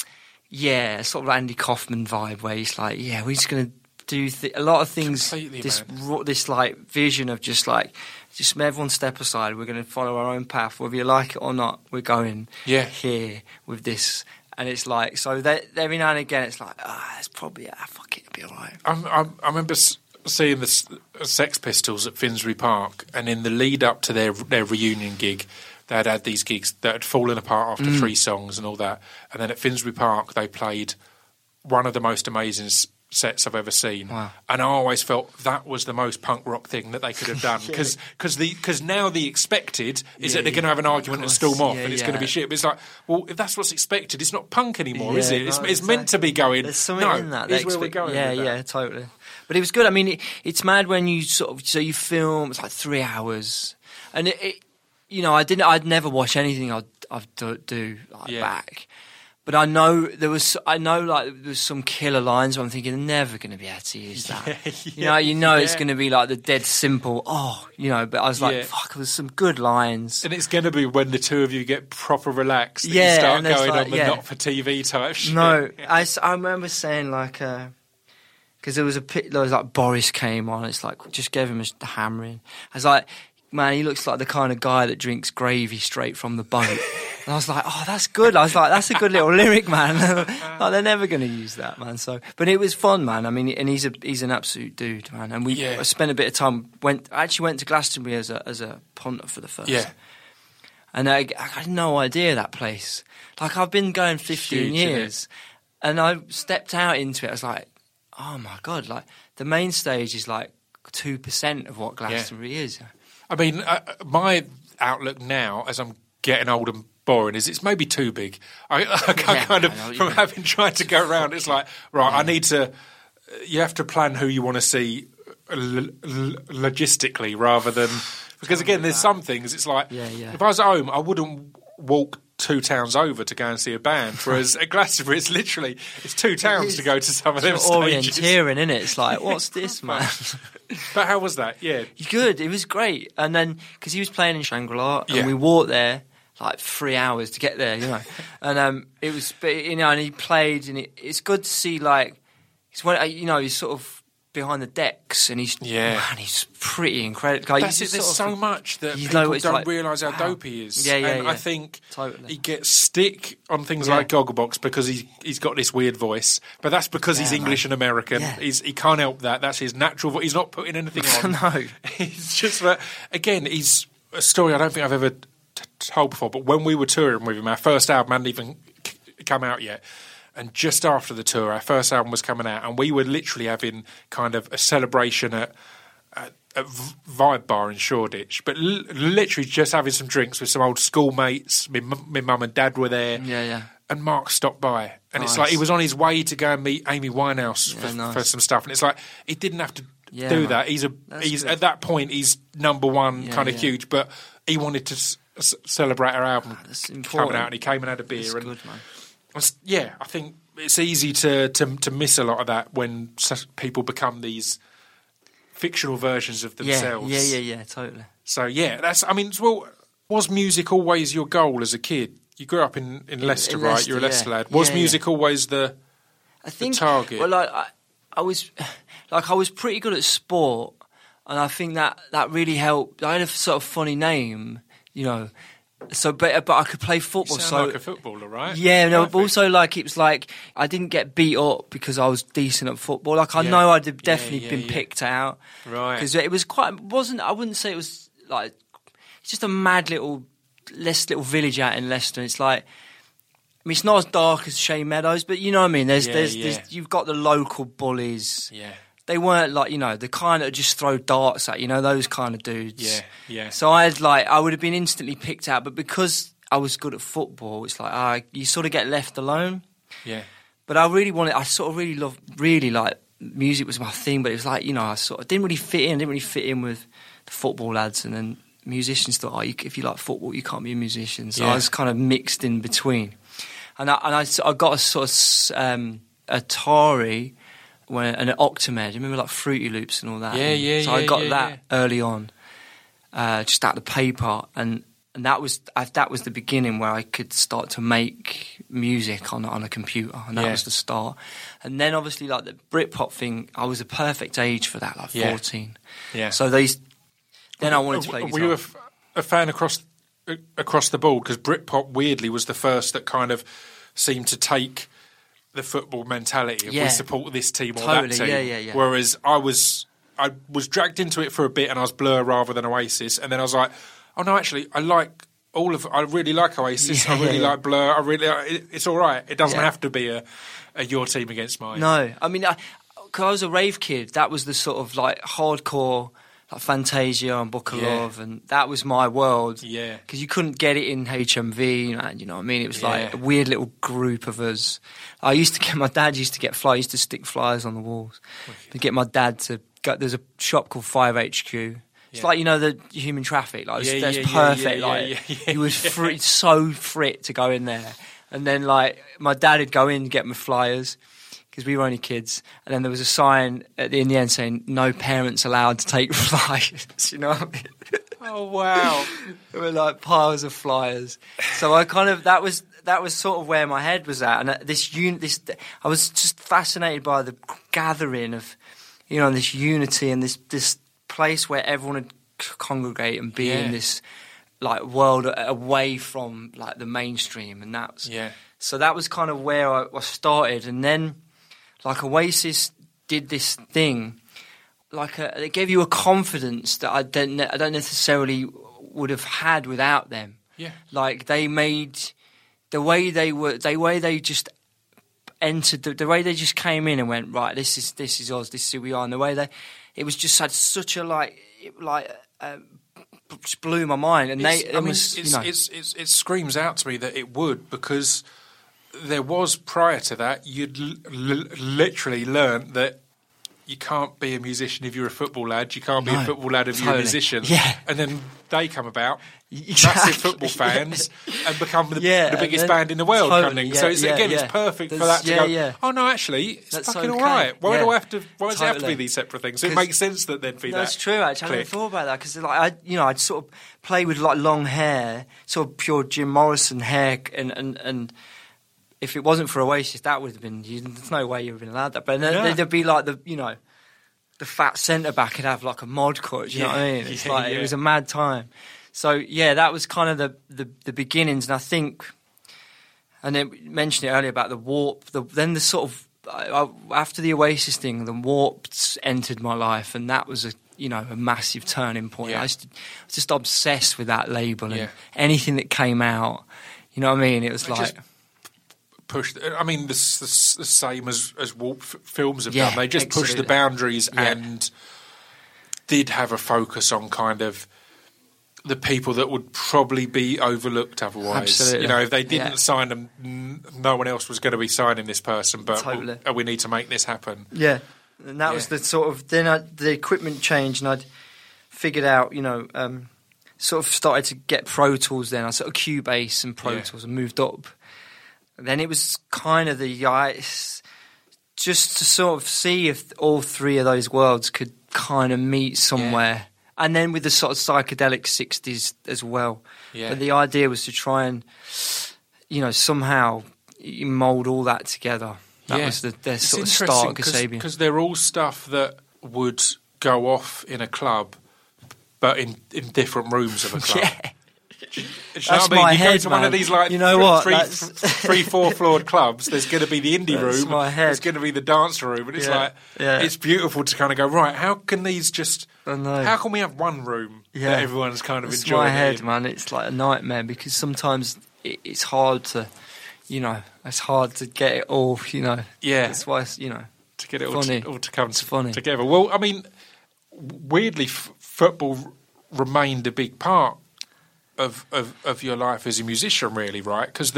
C: sort of Andy Kaufman vibe where he's like, we're just going to do a lot of things. This vision of just everyone step aside. We're going to follow our own path, whether you like it or not. We're going here with this. And it's so every now and again, it's it's probably, fuck it, it'll be all right.
A: I remember seeing the Sex Pistols at Finsbury Park, and in the lead up to their reunion gig, they had these gigs that had fallen apart after 3 songs and all that. And then at Finsbury Park, they played one of the most amazing sets I've ever seen.
C: Wow.
A: And I always felt that was the most punk rock thing that they could have done, because now the expected is that they're going to have an argument and storm off, and it's going to be shit. But it's like, well, if that's what's expected, it's not punk anymore, is it? It's meant to be going.
C: There's something in that.
A: Is where we're going.
C: Yeah, totally. But it was good. I mean, it's mad when you you film. It's 3 hours, and I'd never watch anything I'd do back. But I know there was some killer lines where I'm thinking they're never going to be able to use that. It's going to be the dead simple. But I was like, fuck, there's some good lines.
A: And it's going to be when the two of you get proper relaxed that you start going on the not for TV type shit.
C: No, I remember saying because there was like Boris came on. It's like just gave him a hammering. I was like, man, he looks like the kind of guy that drinks gravy straight from the boat. And I was like, oh, that's good. I was like, that's a good little lyric, man. Like, they're never going to use that, man. So, but it was fun, man. I mean, and he's an absolute dude, man. And we spent a bit of time. I actually went to Glastonbury as a punter for the first.
A: Yeah.
C: And I had no idea that place. Like, I've been going 15 years, and I stepped out into it. I was like, oh my God, like the main stage is like 2% of what Glastonbury is.
A: I mean, my outlook now, as I'm getting old and boring, is it's maybe too big. I kind of, from having tried to go around, it's like, right, I need to, you have to plan who you want to see logistically rather than, because again, there's some things, it's like, if I was at home, I wouldn't walk 2 towns over to go and see a band, whereas at Glastonbury it's 2 towns to go to some of them stages.
C: Orienteering, isn't it? It's like, what's this, man?
A: But how was that? Yeah,
C: good. It was great. And then because he was playing in Shangri-La, and we walked there like 3 hours to get there, you know. And it was, you know, and he played, and it's good to see like he's sort of behind the decks, and he's pretty incredible. Like,
A: that's it. There's so much that people don't realise how dope he is. And I think he gets stick on things like Gogglebox because he's got this weird voice, but that's because he's English and American. Yeah. He can't help that. That's his natural voice. He's not putting anything on.
C: No,
A: he's just again. He's a story I don't think I've ever told before. But when we were touring with him, our first album hadn't even come out yet. And just after the tour, our first album was coming out, and we were literally having kind of a celebration at Vibe Bar in Shoreditch, but literally just having some drinks with some old schoolmates. My mum and dad were there.
C: Yeah.
A: And Mark stopped by, and it's like he was on his way to go and meet Amy Winehouse for some stuff, and it's like he didn't have to do that. He's at that point he's number one, kind of huge, but he wanted to celebrate our album coming out, and he came and had a beer.
C: That's good, man.
A: Yeah, I think it's easy to miss a lot of that when people become these fictional versions of themselves.
C: Yeah, totally.
A: So was music always your goal as a kid? You grew up in Leicester, right? You're a Leicester lad. Was music always the target?
C: Well, I was pretty good at sport, and I think that really helped. I had a sort of funny name, you know. So, but I could play football.
A: You sound like a footballer, right?
C: Yeah, no. But also, like, it was like I didn't get beat up because I was decent at football. Like, I know I'd have definitely been picked out,
A: right?
C: Because it was quite. I wouldn't say it was like. It's just a mad little village out in Leicester. It's like, I mean, it's not as dark as Shea Meadows, but you know what I mean. There's you've got the local bullies.
A: Yeah.
C: They weren't like, you know, the kind that just throw darts at, you know, those kind of dudes.
A: Yeah.
C: So I would have been instantly picked out, but because I was good at football, it's like, you sort of get left alone.
A: Yeah.
C: But really like, music was my thing, but it was like, you know, I didn't really fit in with the football lads, and then musicians thought, if you like football, you can't be a musician. So I was kind of mixed in between. And I got a sort of Atari, and an Octamed, you remember like Fruity Loops and all that? So I got that early on, just out of the paper, and that was the beginning where I could start to make music on a computer, and that was the start. And then obviously like the Britpop thing, I was a perfect age for that, like 14.
A: Yeah.
C: So then I wanted to play guitar.
A: Were you a fan across the board? Because Britpop weirdly was the first that kind of seemed to take the football mentality of we support this team or that team.
C: Yeah.
A: Whereas I was dragged into it for a bit, and I was Blur rather than Oasis, and then I was like, oh no, actually I really like Oasis, I really like Blur, it's all right. It doesn't have to be a your team against mine.
C: No, I mean, because I was a rave kid, that was the sort of like hardcore, like Fantasia and Book of Love, and that was my world.
A: Yeah.
C: Because you couldn't get it in HMV, you know what I mean? It was like a weird little group of us. My dad used to get flyers, used to stick flyers on the walls. To get my dad to go, there's a shop called 5HQ. It's like, you know, the human traffic. Like, that's perfect. He was so frit to go in there. And then, like, my dad would go in and get my flyers, because we were only kids, and then there was a sign in the end saying no parents allowed to take flyers. You know what I mean?
A: Oh wow!
C: There were like piles of flyers. So I kind of that was that was sort of where my head was at, and I was just fascinated by the gathering of, this unity and this place where everyone would congregate and be in this like world away from like the mainstream, and so that was kind of where I started, and then like Oasis did this thing, like it gave you a confidence that I don't necessarily would have had without them.
A: Yeah,
C: like they made the way they just entered, the way they just came in and went, right, this is us, this is who we are, and the way it was just had such a just blew my mind, and
A: it screams out to me that it would, because there was, prior to that, you'd literally learnt that you can't be a musician if you're a football lad. You can't be a football lad if you're a musician.
C: Yeah.
A: And then they come about, massive football fans, and become the biggest band in the world.
C: Totally.
A: Yeah, so it's perfect for that to go, oh no, actually, it's fucking all right. Why does it have to be these separate things? So it makes sense that there'd be that.
C: That's true, actually. I never thought about that, because I'd sort of play with like long hair, sort of pure Jim Morrison hair, and if it wasn't for Oasis, that would have been. There's no way you would have been allowed that. But there'd be like the fat centre back would have like a mod cut. You know what I mean? It's it was a mad time. So that was kind of the beginnings, and I think, and then mentioned it earlier about the Warp. Then the sort of after the Oasis thing, the Warped entered my life, and that was a massive turning point. I was just obsessed with that label and anything that came out. You know what I mean? It was
A: pushed. I mean, the same as Warp films have done. They just pushed the boundaries and did have a focus on kind of the people that would probably be overlooked otherwise.
C: Absolutely.
A: If they didn't sign them, no one else was going to be signing this person, but we need to make this happen.
C: Yeah, and that was the sort of, then the equipment changed, and I'd figured out, sort of started to get Pro Tools then. I sort of Cubase and Pro Tools and moved up. Then it was kind of just to sort of see if all three of those worlds could kind of meet somewhere. And then with the sort of psychedelic 60s as well. Yeah. But the idea was to try and, somehow mould all that together. That was their sort of start, Kasabian.
A: Because they're all stuff that would go off in a club, but in different rooms of a club.
C: That's my head, man.
A: You go to one of these like 3-4 floored clubs, there's going to be the indie room, there's going to be the dance room, and it's it's beautiful to kind of go, right, how can these just, how can we have one room that everyone's kind of enjoying?
C: It's my head, man. It's like a nightmare, because sometimes it's hard to, it's hard to get it all,
A: Yeah.
C: That's why it's,
A: to get it all to come together. Well, I mean, weirdly, football remained a big part of your life as a musician, really, right? Because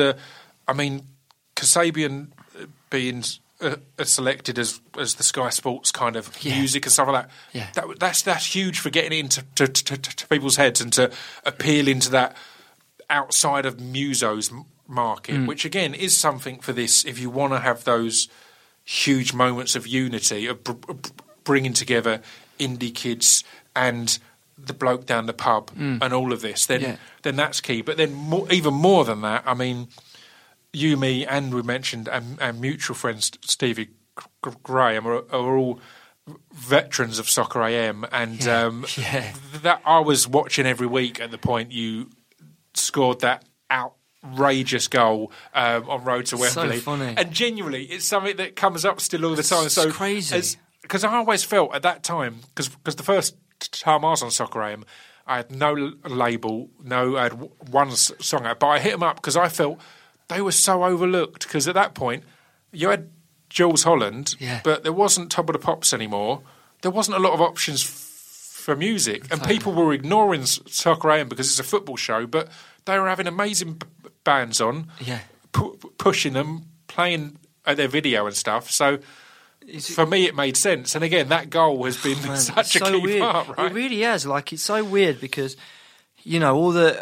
A: Kasabian being selected as the Sky Sports kind of music and stuff like that. That's huge for getting into to people's heads and to appeal into that outside of musos market, which again is something for this. If you want to have those huge moments of unity, of bringing together indie kids and the bloke down the pub and all of this, then that's key. But then even more than that, I mean, you, me, and we mentioned our mutual friends Stevie Graham are all veterans of Soccer AM, and that I was watching every week at the point you scored that outrageous goal on road to Wembley.
C: So funny.
A: And genuinely, it's something that comes up still all the time.
C: It's so crazy.
A: Because I always felt at that time, because the first time I was on Soccer AM, I had no label, I had one song out, but I hit them up because I felt they were so overlooked. Because at that point, you had Jules Holland, but there wasn't Top of the Pops anymore. There wasn't a lot of options for music, and people were ignoring Soccer AM because it's a football show, but they were having amazing bands on, pushing them, playing at their video and stuff. So for me, it made sense. And again, that goal has been such a key part, right?
C: It really has. Like, it's so weird because, all this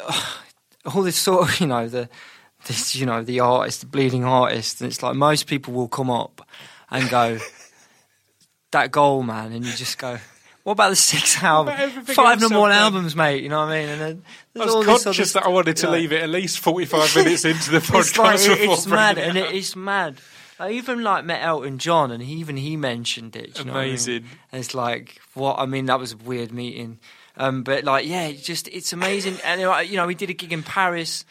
C: sort of, the artist, the bleeding artist, and it's like most people will come up and go, that goal, man, and you just go, What about the 6 albums?
A: about everything
C: 5
A: else
C: more
A: I've done?
C: albums, mate. You know what I mean? And then
A: I
C: there's all
A: was
C: this
A: conscious
C: other
A: that I wanted to
C: stuff,
A: leave it at least 45 minutes into the
C: It's
A: podcast
C: like,
A: before
C: it's mad,
A: bringing
C: and
A: it up.
C: it's mad. I even met Elton John, and he mentioned it. Do you know what I mean?
A: Amazing.
C: And it's like, what? I mean, that was a weird meeting. But like, yeah, it's amazing. And you know, we did a gig in Paris,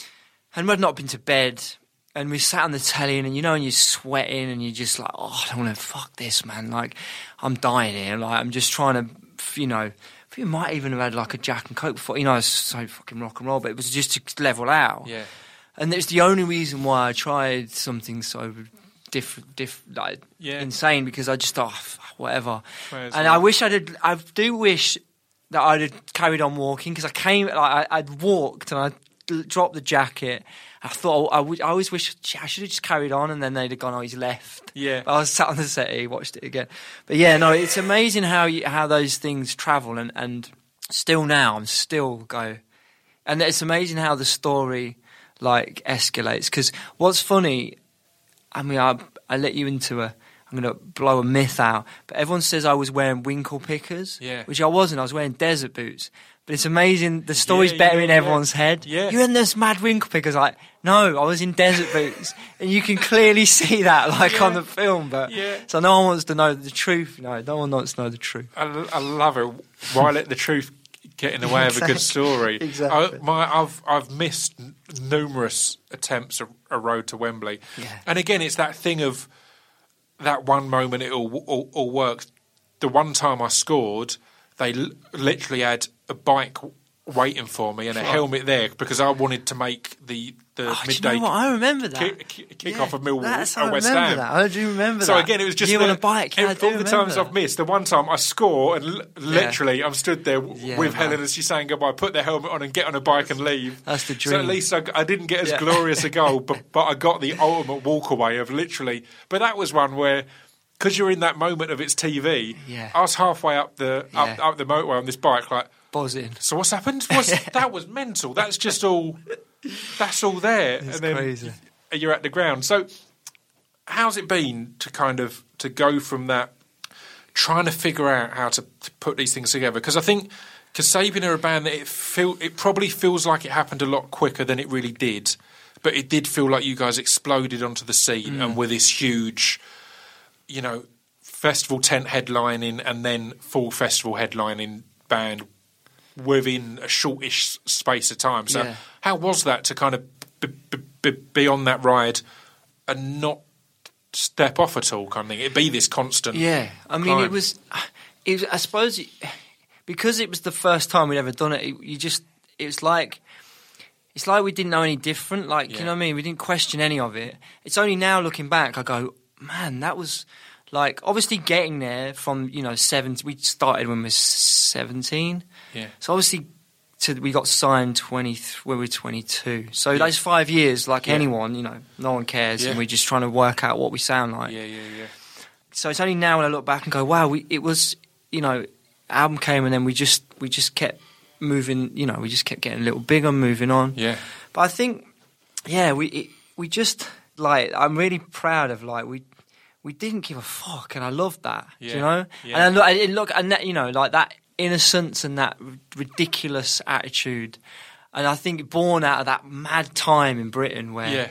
C: and we'd not been to bed, and we sat on the telly, and and you're sweating, and you're just like, oh, I don't want to fuck this, man. Like, I'm dying here. Like, I'm just trying to, you know. I think we might even have had like a Jack and Coke before. You know, it's so fucking rock and roll, but it was just to level out.
A: Yeah.
C: And it's the only reason why I tried something so different, like insane, because I just thought, whatever. And I do wish that I'd have carried on walking, because I'd walked and I dropped the jacket. I thought I always wish I should have just carried on, and then they'd have gone, oh, he's left.
A: Yeah.
C: But I was sat on the settee, watched it again. But yeah, no, it's amazing how those things travel, and still now I'm still go, and it's amazing how the story like escalates. Because what's funny, I mean, I let you into I'm going to blow a myth out, but everyone says I was wearing winkle pickers, which I wasn't. I was wearing desert boots. But it's amazing, the story's better in everyone's head.
A: Yeah.
C: You're in this mad winkle pickers. Like, no, I was in desert boots. And you can clearly see that, like, on the film. But so no one wants to know the truth. No one wants to know the truth.
A: I love it. Why let the truth get in the way of a good story?
C: Exactly.
A: I've missed numerous attempts a road to Wembley.
C: Yeah.
A: And again, it's that thing of that one moment it all worked. The one time I scored, they literally had a bike waiting for me and a helmet there, because I wanted to make the midday.
C: Do you know what? I remember that
A: kick off of Millwall
C: West
A: Ham.
C: I do remember that.
A: So again, it was just
C: you on a bike. Yeah,
A: all the times I've missed. The one time I score, and literally I'm stood there with Helen as she's saying goodbye, put the helmet on and get on a bike and leave.
C: That's the dream.
A: So at least I didn't get as glorious a goal, but I got the ultimate walkaway of literally. But that was one where, because you're in that moment of it's TV, I was halfway up the motorway on this bike, like
C: buzzing.
A: So what's happened? That was mental. That's just all. That's all there.
C: It's
A: and then
C: crazy.
A: You're at the ground. So how's it been to go from that, trying to figure out how to put these things together? Because I think Kasabian are a band that it probably feels like it happened a lot quicker than it really did, but it did feel like you guys exploded onto the scene and were this huge, you know, festival tent headlining and then full festival headlining band within a shortish space of time. So how was that to kind of be on that ride and not step off at all, kind of thing? It'd be this constant.
C: Yeah, I mean, it was. I suppose because it was the first time we'd ever done it. It's like we didn't know any different. Like you know what I mean? We didn't question any of it. It's only now looking back, I go, man, that was like obviously getting there from 7. We started when we were 17. Yeah. So obviously. We got signed when we were 22. So those 5 years, like anyone, no one cares, and we're just trying to work out what we sound like. Yeah. So it's only now when I look back and go, wow, it was, album came and then we just kept moving, we just kept getting a little bigger, moving on. Yeah. But I think, we just like I'm really proud of we didn't give a fuck, and I loved that. Yeah. And I look and that, like that. Innocence and that ridiculous attitude, and I think born out of that mad time in Britain where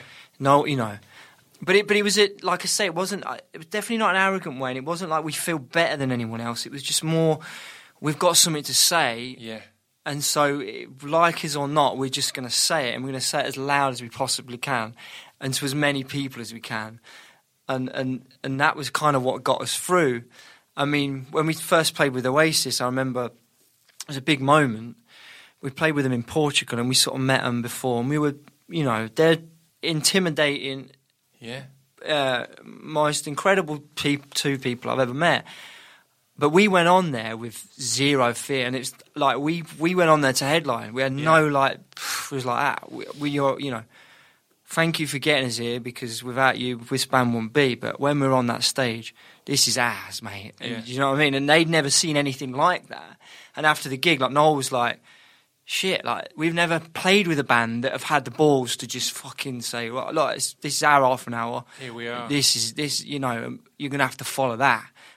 C: but it was like I say, it was definitely not an arrogant way, and it wasn't like we feel better than anyone else. It was just more we've got something to say, and so like us or not, we're just going to say it, and we're going to say it as loud as we possibly can and to as many people as we can, and that was kind of what got us through. I mean, when we first played with Oasis, I remember it was a big moment. We played with them in Portugal, and we sort of met them before, and we were, they're intimidating, most incredible two people I've ever met. But we went on there with zero fear, and it's like we went on there to headline. We had no it was like that. Thank you for getting us here, because without you, this band wouldn't be. But when we're on that stage, this is ours, mate. And, you know what I mean? And they'd never seen anything like that. And after the gig, like Noel was like, shit, like we've never played with a band that have had the balls to just fucking say, well, look, this is our half an hour.
A: Here we are.
C: This, you're going to have to follow that.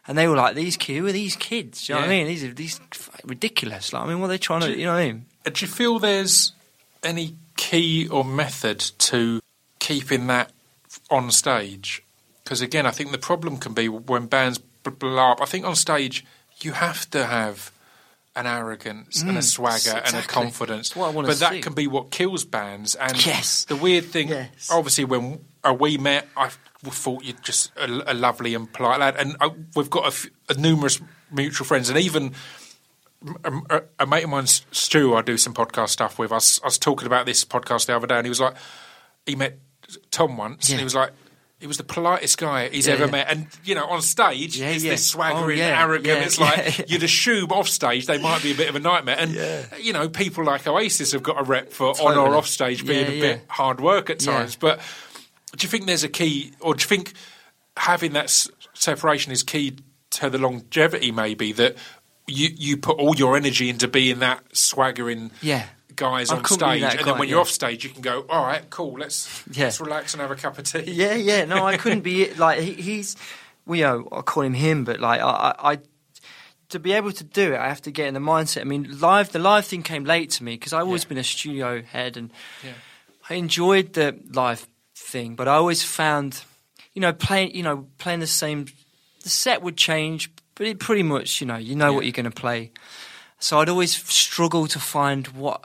C: And they were like, who are these kids? Do you know what I mean? These ridiculous. Like, I mean, what are they trying to, you know what I mean?
A: Do you feel there's any key or method to keeping that on stage? Because again, I think the problem can be when bands blow up. I think on stage you have to have an arrogance and a swagger and a confidence. But that can be what kills bands. And the weird thing, obviously, when we met, I thought you're just a lovely and polite lad. And we've got numerous mutual friends, and even a mate of mine, Stu, I do some podcast stuff with. I was talking about this podcast the other day, and he was like, he met Tom once, and he was like, he was the politest guy he's ever met. And, you know, on stage, it's this swaggering, arrogant. It's like, you'd assume off stage they might be a bit of a nightmare. And, you know, people like Oasis have got a rep for on or off stage being a bit hard work at times. But do you think there's a key, or do you think having that separation is key to the longevity, maybe, that you put all your energy into being that swaggering guys on stage, and then when you're off stage, you can go, all right, cool, let's relax and have a cup of tea.
C: No, I couldn't be like he's. Well, you know, I call him, but like I to be able to do it, I have to get in the mindset. I mean, the live thing came late to me because I've always been a studio head, and I enjoyed the live thing, but I always found, you know, playing the same. The set would change, but it pretty much, you know what you're going to play. So I'd always struggle to find what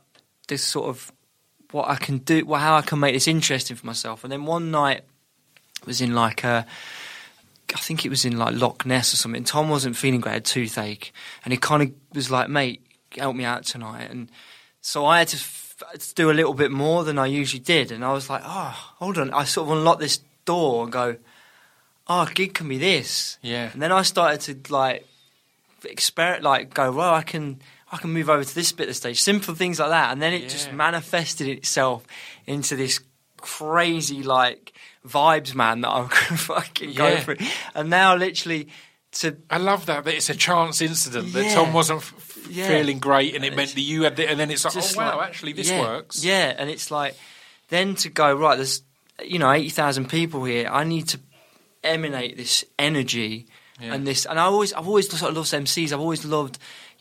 C: I can do, how I can make this interesting for myself. And then one night it was in like I think it was in like Loch Ness or something. Tom wasn't feeling great, had toothache, and he kind of was like, "Mate, help me out tonight." And so I had to do a little bit more than I usually did. And I was like, "Oh, hold on!" I sort of unlocked this door and go, "Oh, a gig can be this."
A: Yeah.
C: And then I started to like experiment, like go, "Well, I can move over to this bit of the stage," simple things like that, and then it just manifested itself into this crazy like vibes man that I'm going to fucking go through. And now literally I love that it's a chance incident that Tom wasn't feeling great, and it meant that you had it, and then it's like, oh wow, actually this works. Yeah, and it's like then to go, right, there's 80,000 people here, I need to emanate this energy and this, and I've always sort of loved MCs. I've always loved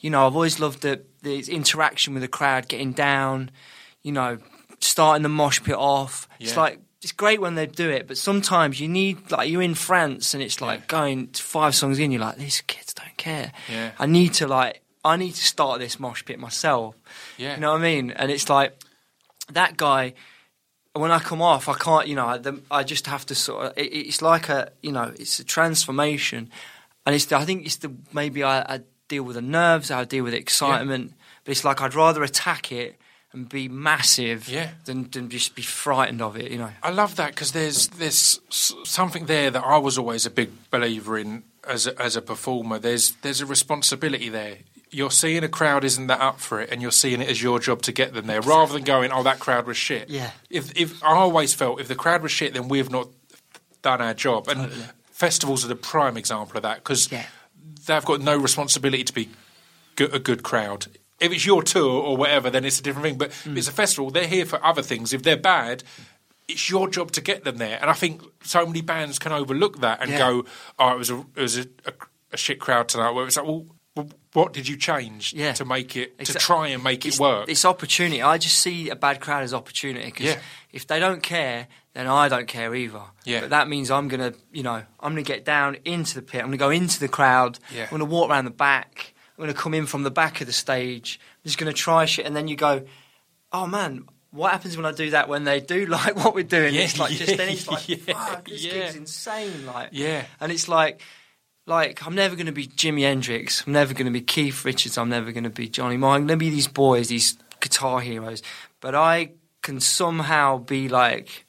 C: the interaction with the crowd, getting down, starting the mosh pit off. It's like, it's great when they do it, but sometimes you need, like, you're in France and it's like going 5 songs in, you're like, these kids don't care. Yeah. I need to start this mosh pit myself. Yeah. You know what I mean? And it's like, that guy, when I come off, I can't, I just have to sort of, it's like it's a transformation. And I think maybe I deal with the nerves, I deal with the excitement, but it's like I'd rather attack it and be massive than just be frightened of it,
A: I love that, because there's something there that I was always a big believer in as a performer. There's a responsibility there. You're seeing a crowd isn't that up for it, and you're seeing it as your job to get them there, rather than going, oh, that crowd was shit.
C: Yeah.
A: If I always felt if the crowd was shit, then we've not done our job. And festivals are the prime example of that, because they've got no responsibility to be a good crowd. If it's your tour or whatever, then it's a different thing. But if it's a festival, they're here for other things. If they're bad, it's your job to get them there. And I think so many bands can overlook that and go, oh, it was a shit crowd tonight. Where it's like, well, what did you change to make it, to try and make it work?
C: It's opportunity. I just see a bad crowd as opportunity, because if they don't care, then I don't care either. Yeah. But that means I'm going to get down into the pit. I'm going to go into the crowd. Yeah. I'm going to walk around the back. I'm going to come in from the back of the stage. I'm just going to try shit, and then you go, oh man, what happens when I do that? When they do like what we're doing, it's like then it's like, fuck, this gig's insane, and it's like I'm never going to be Jimi Hendrix. I'm never going to be Keith Richards. I'm never going to be Johnny Marr. I'm going to be these boys, these guitar heroes. But I can somehow be like,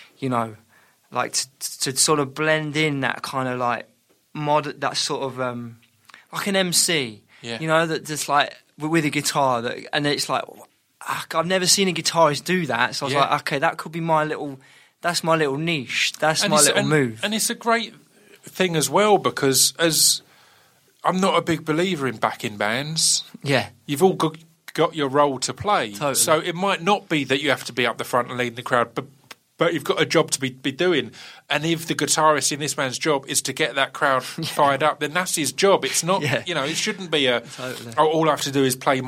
C: like to sort of blend in that kind of like that sort of like an MC. Yeah. That just like with a guitar, and it's like I've never seen a guitarist do that. So I was like, okay, that could be that's my little niche. That's my little move.
A: And it's a great thing as well, because as I'm not a big believer in backing bands. Yeah, you've all got your role to play. Totally. So it might not be that you have to be up the front and leading the crowd, but you've got a job to be doing. And if the guitarist in this man's job is to get that crowd fired up, then that's his job. It's not, it shouldn't be all I have to do is play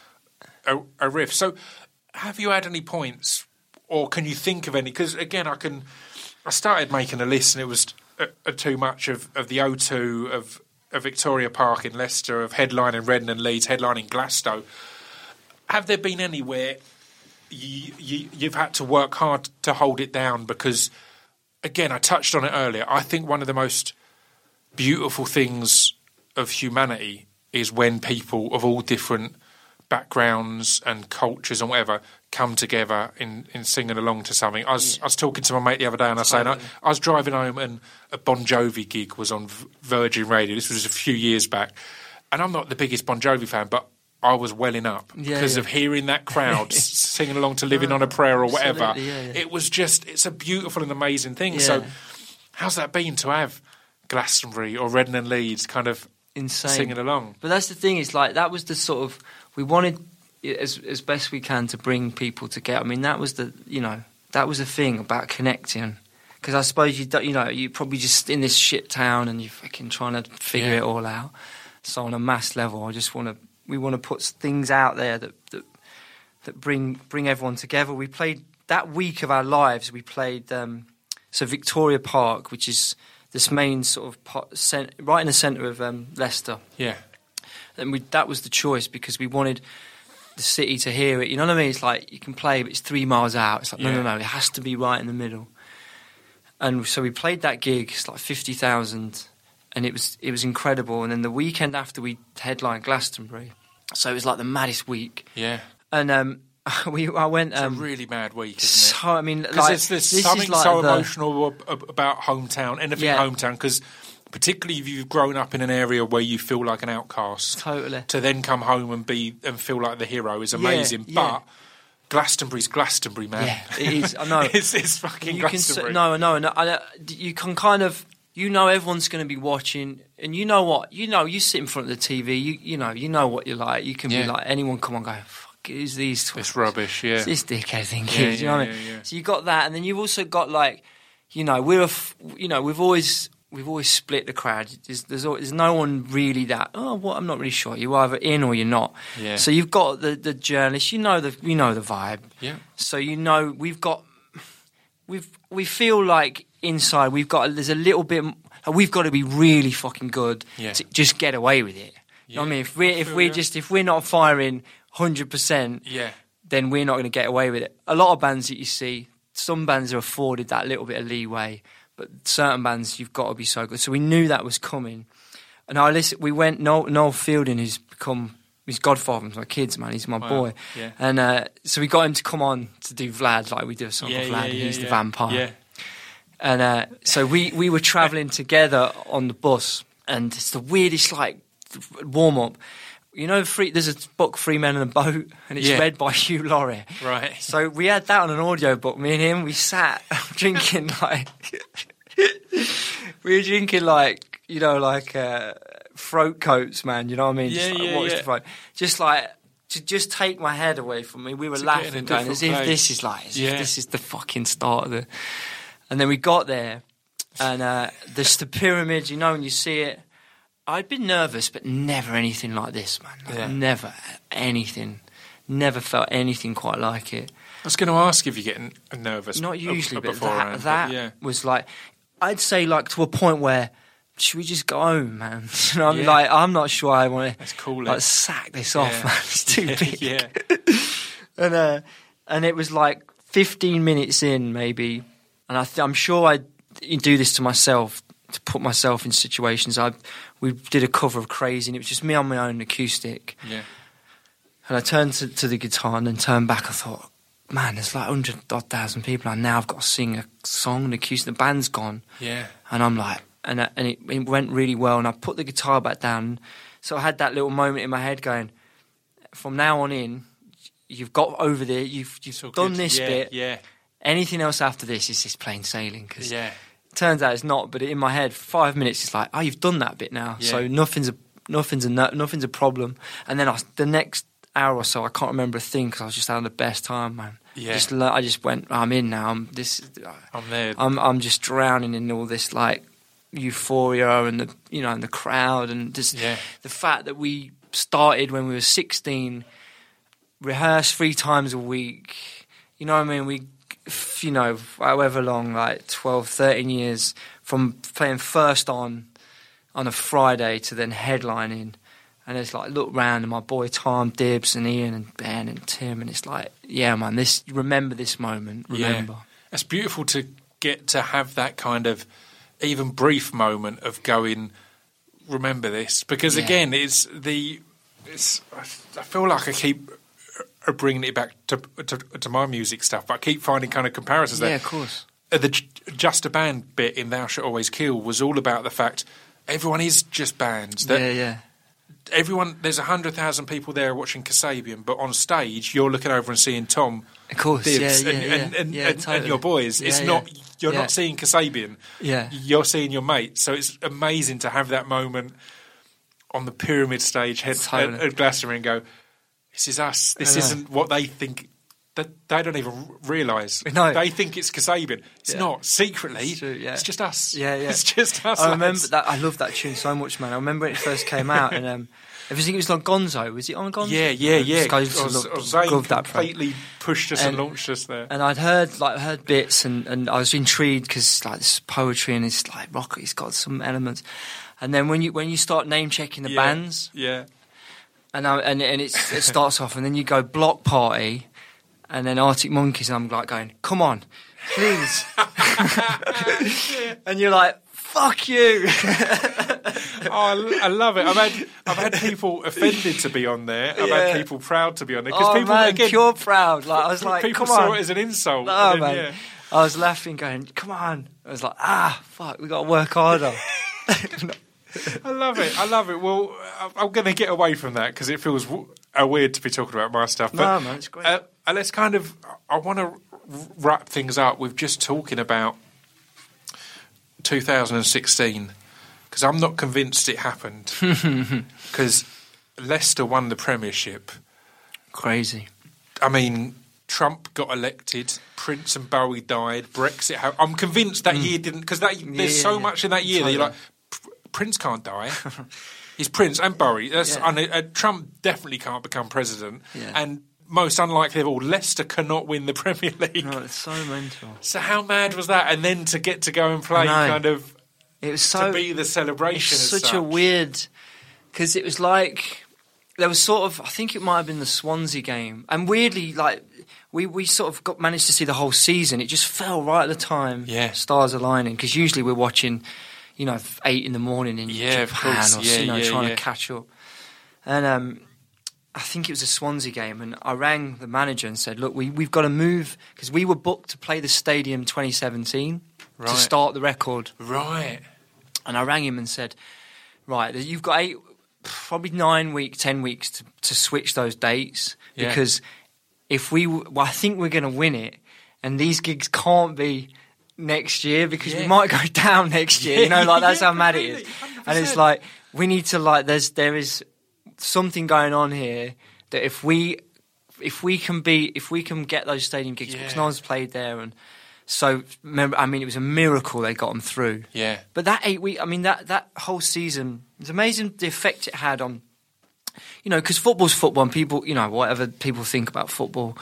A: a riff. So have you had any points, or can you think of any? Because, again, I started making a list, and it was too much of the O2, of Victoria Park in Leicester, of headlining Reading and Leeds, headlining Glasgow. Have there been anywhere you've had to work hard to hold it down? Because, again, I touched on it earlier, I think one of the most beautiful things of humanity is when people of all different backgrounds and cultures and whatever come together in singing along to something. I was talking to my mate the other day, and I was saying I was driving home and a Bon Jovi gig was on Virgin Radio. This was a few years back, and I'm not the biggest Bon Jovi fan, but I was welling up because of hearing that crowd singing along to Living on a Prayer or whatever. It was it's a beautiful and amazing thing. So how's that been to have Glastonbury or Reading and Leeds kind of
C: insane
A: singing along?
C: But that's the thing, is like, that was the sort of, we wanted as best we can to bring people together. I mean, that was the thing about connecting. Because I suppose you're probably just in this shit town and you're fucking trying to figure it all out. So on a mass level, we want to put things out there that bring everyone together. We played that week of our lives. We played Victoria Park, which is this main sort of right in the centre of Leicester.
A: Yeah,
C: and that was the choice because we wanted the city to hear it. You know what I mean? It's like you can play, but it's 3 miles out. It's like no, it has to be right in the middle. And so we played that gig. It's like 50,000, and it was incredible. And then the weekend after, we headlined Glastonbury. So it was like the maddest week.
A: Yeah.
C: And I went.
A: It's a really mad week, isn't it?
C: So, I mean,
A: because there's something so emotional about hometown, anything hometown, because particularly if you've grown up in an area where you feel like an outcast,
C: totally,
A: to then come home and feel like the hero is amazing. But Glastonbury's Glastonbury, man.
C: Yeah, it is. I know.
A: it's fucking Glastonbury.
C: You can kind of. Everyone's going to be watching, and you know what? You sit in front of the TV. You know what you're like. You can be like, anyone come on, go, fuck, who's these twats?
A: It's rubbish, yeah.
C: It's this dickhead thing, kids. You know what I mean? Yeah. So you got that, and then you've also got like, we've always split the crowd. There's no one really that. I'm not really sure. You're either in or you're not.
A: Yeah.
C: So you've got the journalists. You know the vibe.
A: Yeah.
C: So we feel like inside there's a little bit. We've got to be really fucking good to just get away with it. You know what I mean? If we're not firing 100%, then we're not going to get away with it. A lot of bands that you see, some bands are afforded that little bit of leeway, but certain bands you've got to be so good. So we knew that was coming, and we went. Noel Fielding, who's become his godfather, my kids, man. He's my boy, and so we got him to come on to do Vlad, like we do a song for Vlad. He's the vampire.
A: Yeah.
C: And so we were travelling together on the bus, and it's the weirdest like warm up. There's a book, Three Men in a Boat, and it's read by Hugh Laurie.
A: Right.
C: So we had that on an audio book. Me and him, we sat drinking throat coats, man. You know what I mean? Just like to just take my head away from me. We were laughing, going as if this is the fucking start of the. And then we got there, and there's the pyramid, when you see it. I'd been nervous, but never anything like this, man. Never anything. Never felt anything quite like it.
A: I was going to ask if you're getting nervous.
C: Not usually, but that was like, I'd say like to a point where, should we just go home, man? You know what I mean? Like, I'm not sure I want to like sack this off, man. It's too big. And it was like 15 minutes in, maybe. And I'm sure I do this to myself, to put myself in situations. We did a cover of Crazy, and it was just me on my own acoustic.
A: Yeah.
C: And I turned to the guitar and then turned back. I thought, man, there's like 100,000 people, and now I've got to sing a song, an acoustic. The band's gone.
A: Yeah.
C: And I'm like, and it went really well. And I put the guitar back down. So I had that little moment in my head going, from now on in, you've got over there. You've done this bit.
A: Yeah.
C: Anything else after this is just plain sailing. Because it turns out it's not. But in my head, 5 minutes, it's like, oh, you've done that bit now. Yeah. So nothing's a problem. And then the next hour or so, I can't remember a thing because I was just having the best time, man.
A: Yeah.
C: I just went, I'm in now.
A: I'm there.
C: I'm just drowning in all this like euphoria and the crowd and just the fact that we started when we were 16, rehearsed 3 times a week. You know what I mean? We, however long, like 12, 13 years from playing first on a Friday to then headlining. And it's like, look round and my boy Tom, Dibbs and Ian and Ben and Tim, and it's like, yeah, man, remember this moment, remember.
A: Yeah. It's beautiful to get to have that kind of even brief moment of going, remember this. Because again, I feel like I keep bringing it back to my music stuff, but I keep finding kind of comparisons there.
C: Yeah, of course.
A: The Just a Band bit in Thou Shalt Always Kill was all about the fact everyone is just bands. Everyone, there's 100,000 people there watching Kasabian, but on stage you're looking over and seeing Tom,
C: of course,
A: Dibbs,
C: totally.
A: and your boys. It's not not seeing Kasabian.
C: Yeah,
A: you're seeing your mate. So it's amazing to have that moment on the Pyramid stage at Glastonbury and go, "This is us. This isn't what they think." That they don't even realise.
C: No.
A: They think it's Kasabian. It's not. Secretly, it's just us.
C: Yeah.
A: It's just us.
C: I remember that. I love that tune so much, man. I remember when it first came out, and everything was like Gonzo. Was it on Gonzo?
A: Yeah. Zane completely pushed us and launched us there.
C: And I'd heard bits, and I was intrigued because like this poetry and it's like rock. It's got some elements. And then when you start name checking the bands, and it starts off, and then you go Block Party. And then Arctic Monkeys, and I'm like going, come on, please. And you're like, fuck you.
A: I love it. I've had people offended to be on there. I've had people proud to be on there. Because people, again,
C: pure proud. Like, I was like,
A: people
C: come on.
A: saw it as an insult.
C: No, man. I was laughing, going, come on. I was like, fuck, we got to work harder.
A: I love it. Well, I'm going to get away from that because it feels weird to be talking about my stuff. But,
C: no, man, it's great.
A: Let's kind of, I want to wrap things up with just talking about 2016 because I'm not convinced it happened because Leicester won the Premiership.
C: Crazy.
A: I mean, Trump got elected, Prince and Bowie died, Brexit. I'm convinced that year didn't, because there's so much in that year that you're like, Prince can't die. He's Prince and Bowie. Trump definitely can't become president.
C: Yeah.
A: And most unlikely of all, Leicester cannot win the Premier League.
C: No, it's so mental.
A: So how mad was that? And then to get to go and play kind of...
C: It was so...
A: To be the celebration as
C: such a weird... Because it was like... There was sort of... I think it might have been the Swansea game. And weirdly, like... We sort of managed to see the whole season. It just fell right at the time.
A: Yeah.
C: Stars aligning. Because usually we're watching... 8 in the morning in Japan or trying to catch up. And I think it was a Swansea game, and I rang the manager and said, look, we've got to move, because we were booked to play the Stadium 2017 to start the record.
A: Right.
C: And I rang him and said, right, you've got 10 weeks to switch those dates, because I think we're going to win it, and these gigs can't be... next year because we might go down next year, that's how mad it is. 100%. And it's like we need to there is something going on here that if we can get those stadium gigs, because no one's played there, and so remember, I mean, it was a miracle they got them through.
A: Yeah.
C: But that 8 week, I mean, that whole season, it's amazing the effect it had on, because football's football, and people, whatever people think about football,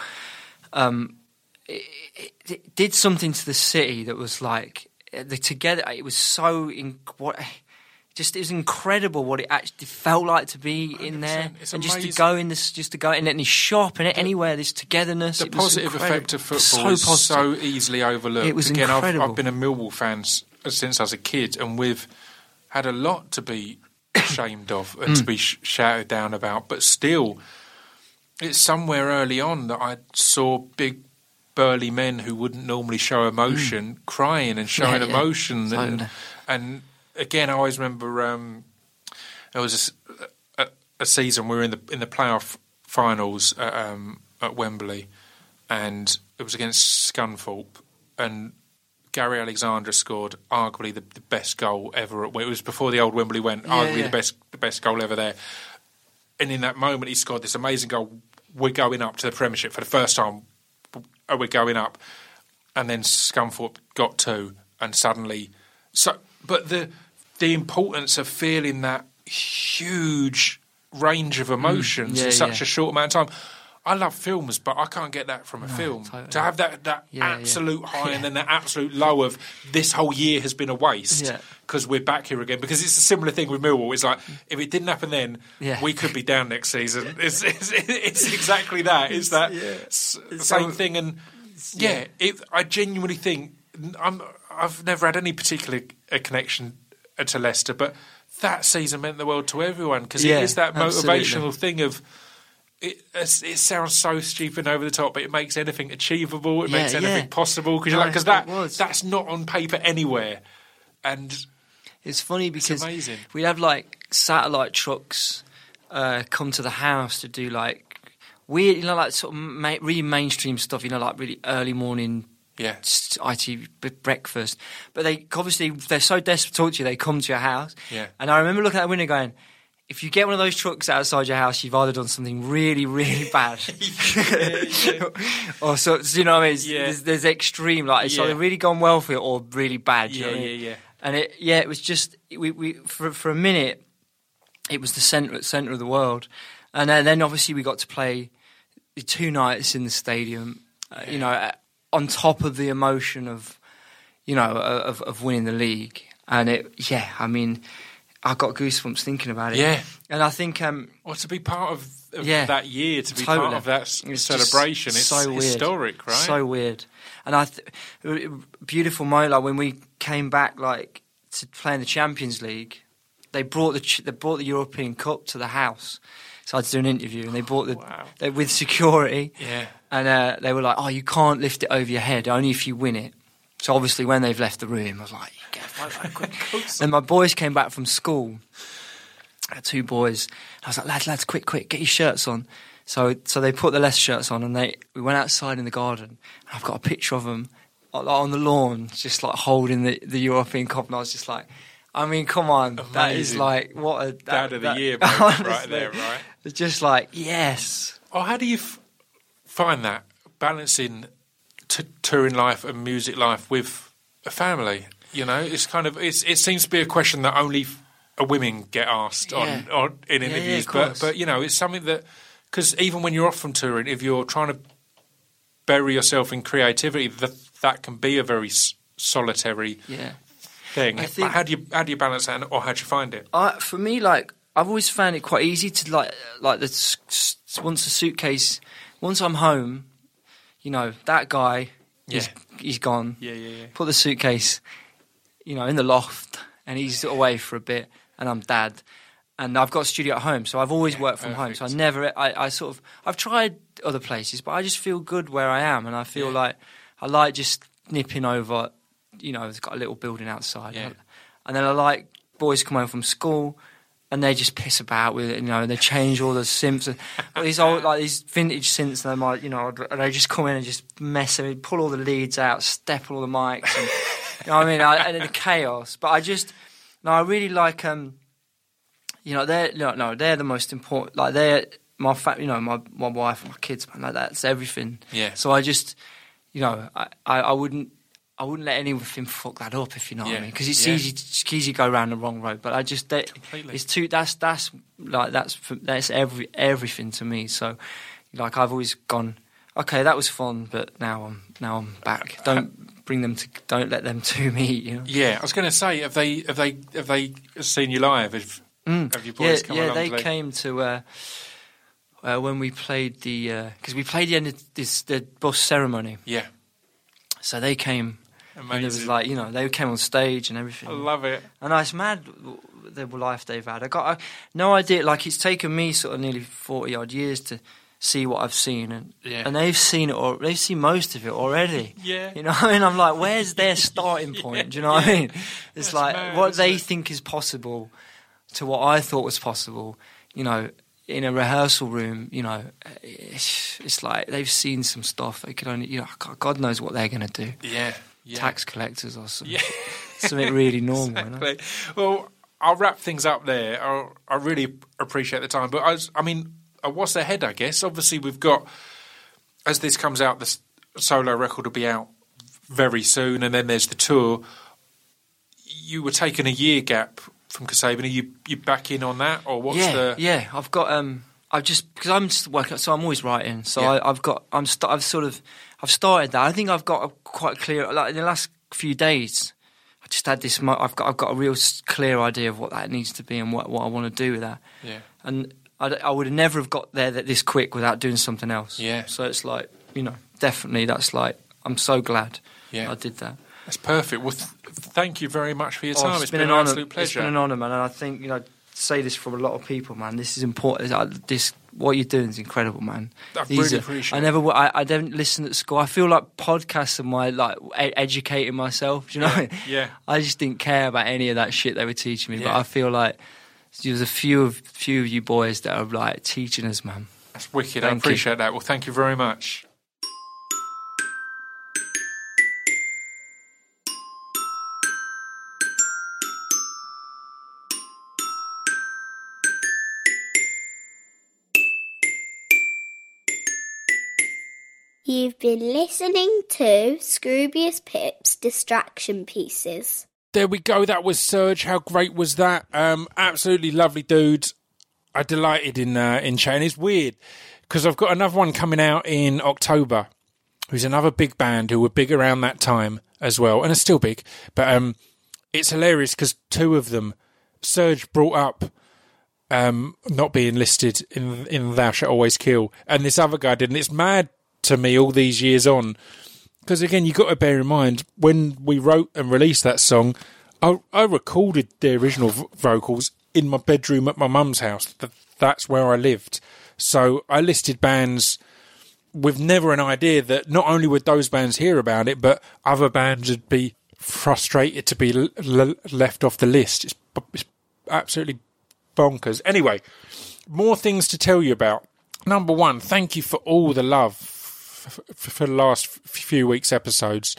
C: it did something to the city that was like together. It was so it was incredible what it actually felt like to be in there, and just to go in any shop and anywhere. This togetherness,
A: the positive effect of football is so easily overlooked.
C: It was incredible.
A: I've been a Millwall fan since I was a kid, and we've had a lot to be ashamed of and to be shouted down about. But still, it's somewhere early on that I saw big burly men who wouldn't normally show emotion crying and showing emotion. And again, I always remember there was a season we were in the playoff finals at Wembley, and it was against Scunthorpe, and Gary Alexander scored arguably the best goal ever. It was before the old Wembley went, the best goal ever there. And in that moment, he scored this amazing goal. We're going up to the Premiership for the first time. we're going up, and then Scunthorpe got 2, and suddenly, but the importance of feeling that huge range of emotions in such a short amount of time. I love films, but I can't get that from a film. Totally. To have that absolute high and then that absolute low of this whole year has been a waste because we're back here again. Because it's a similar thing with Millwall. It's like, if it didn't happen then, we could be down next season. It's exactly that. It's that same thing. And I genuinely think I've never had any particular connection to Leicester, but that season meant the world to everyone because it is that motivational thing of. It sounds so stupid and over the top, but it makes anything achievable. It makes anything possible because that's not on paper anywhere. And
C: it's funny because
A: it's amazing.
C: We'd have like satellite trucks come to the house to do like weird, like sort of really mainstream stuff. Like really early morning. IT breakfast, but they're so desperate to talk to you. They come to your house, and I remember looking out the window going, if you get one of those trucks outside your house, you've either done something really, really bad, or so. You know what I mean? There's extreme, it's either really gone well for you or really bad. You know what I mean? And it was just we for a minute, it was the center of the world, and then obviously we got to play the 2 nights in the stadium. On top of the emotion of winning the league, and I got goosebumps thinking about it.
A: Yeah,
C: and I think
A: to be part of that year, to be part of that celebration, it's so historic, right?
C: So weird, and beautiful moment. Like when we came back, to play in the Champions League, they brought the European Cup to the house. So I had to do an interview, and they brought with security.
A: Yeah,
C: and they were like, "Oh, you can't lift it over your head, only if you win it." So obviously, when they've left the room, I was like, quick. Then my boys came back from school. I had 2 boys. I was like, lads, quick, get your shirts on. So they put the Leicester shirts on, and we went outside in the garden. And I've got a picture of them on the lawn, just holding the European Cup, and I was just like, I mean, come on, amazing. That is what a
A: dad of the year moment right there, right?
C: It's just yes.
A: Oh, how do you find that balancing touring life and music life with a family? It's kind of it seems to be a question that only women get asked on in interviews, but it's something that because even when you're off from touring, if you're trying to bury yourself in creativity, that can be a very solitary thing. How do you balance that, or how do you find it?
C: For me, I've always found it quite easy to once I'm home, that guy, he's gone.
A: Yeah.
C: Put the suitcase, in the loft, and he's away for a bit, and I'm dad, and I've got a studio at home, so I've always worked from home. So I've tried other places, but I just feel good where I am, and I feel like I like just nipping over. It's got a little building outside, and then I like boys come home from school. And they just piss about with it, and they change all the synths. These old, these vintage synths, and they just come in and just mess them, pull all the leads out, step all the mics, and, and then the chaos. But I really like, they're the most important. They're my my wife, and my kids, man. That's everything.
A: Yeah.
C: So I just, I wouldn't let anything fuck that up, if you know what I mean, because it's easy to go around the wrong road. But it's too. That's everything to me. So, I've always gone, okay, that was fun, but now I'm back. Don't let them to me.
A: Yeah, I was going to say, have they seen you live? Have your boys come along?
C: Yeah, they came to when we played because we played the end of the bus ceremony.
A: Yeah.
C: So they came.
A: Amazing.
C: And it was they came on stage and everything.
A: I love it.
C: And it's mad the life they've had. I got no idea. It's taken me sort of nearly 40-odd years to see what I've seen, and they've seen it, or they've seen most of it already.
A: Yeah.
C: I'm like, where's their starting point? Do you know what I mean? It's
A: That's mad,
C: what they think is possible to what I thought was possible. In a rehearsal room, it's like they've seen some stuff. They could only, God knows what they're going to do.
A: Yeah.
C: Tax collectors or something. Something really normal.
A: Exactly. Well, I'll wrap things up there. I really appreciate the time. But, what's ahead, I guess? Obviously, we've got, as this comes out, solo record will be out very soon, and then there's the tour. You were taking a year gap from Kasabian. Are you back in on that, or what's the?
C: Yeah, I've got I've just because I'm just working, so I'm always writing. So I've started that. I think I've got a quite clear, like in the last few days. I just had this. I've got a real clear idea of what that needs to be and what I want to do with that.
A: Yeah.
C: And I would have never have got there this quick without doing something else.
A: Yeah.
C: So it's like, definitely that's like, I'm so glad I did that.
A: That's perfect. Well, thank you very much for your time. It's been an
C: honour.
A: Absolute pleasure.
C: It's been an honour, man. And I think, say this from a lot of people, man. This is important. What you're doing is incredible, man.
A: I really appreciate it.
C: I don't listen at school. I feel like podcasts are my, educating myself, do you know?
A: Yeah.
C: I just didn't care about any of that shit they were teaching me.
A: Yeah.
C: But I feel like there's a few of you boys that are, teaching us, man.
A: That's wicked. I appreciate that. Well, thank you very much.
D: You've been listening to Scroobius Pip's Distraction Pieces.
A: There we go. That was Serge. How great was that? Absolutely lovely dude. I delighted in chatting. It's weird because I've got another one coming out in October, who's another big band who were big around that time as well, and are still big. But it's hilarious because two of them, Serge brought up not being listed in Thou Shalt Always Kill, and this other guy didn't. It's mad to me all these years on, because again, you've got to bear in mind when we wrote and released that song, I recorded the original vocals in my bedroom at my mum's house. That's where I lived. So I listed bands with never an idea that not only would those bands hear about it, but other bands would be frustrated to be left off the list. It's absolutely bonkers. Anyway, more things to tell you about. Number one, thank you for all the love for the last few weeks' episodes.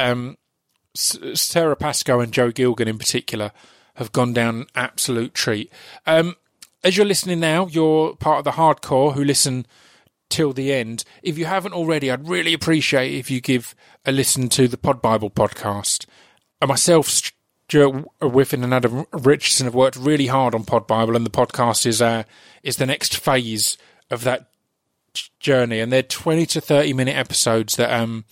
A: Sarah Pascoe and Joe Gilgan in particular have gone down an absolute treat. As you're listening now, you're part of the hardcore who listen till the end. If you haven't already, I'd really appreciate if you give a listen to the Pod Bible podcast. And myself, Stuart Whiffen and Adam Richardson have worked really hard on Pod Bible, and the podcast is the next phase of that journey, and they're 20 to 30 minute episodes that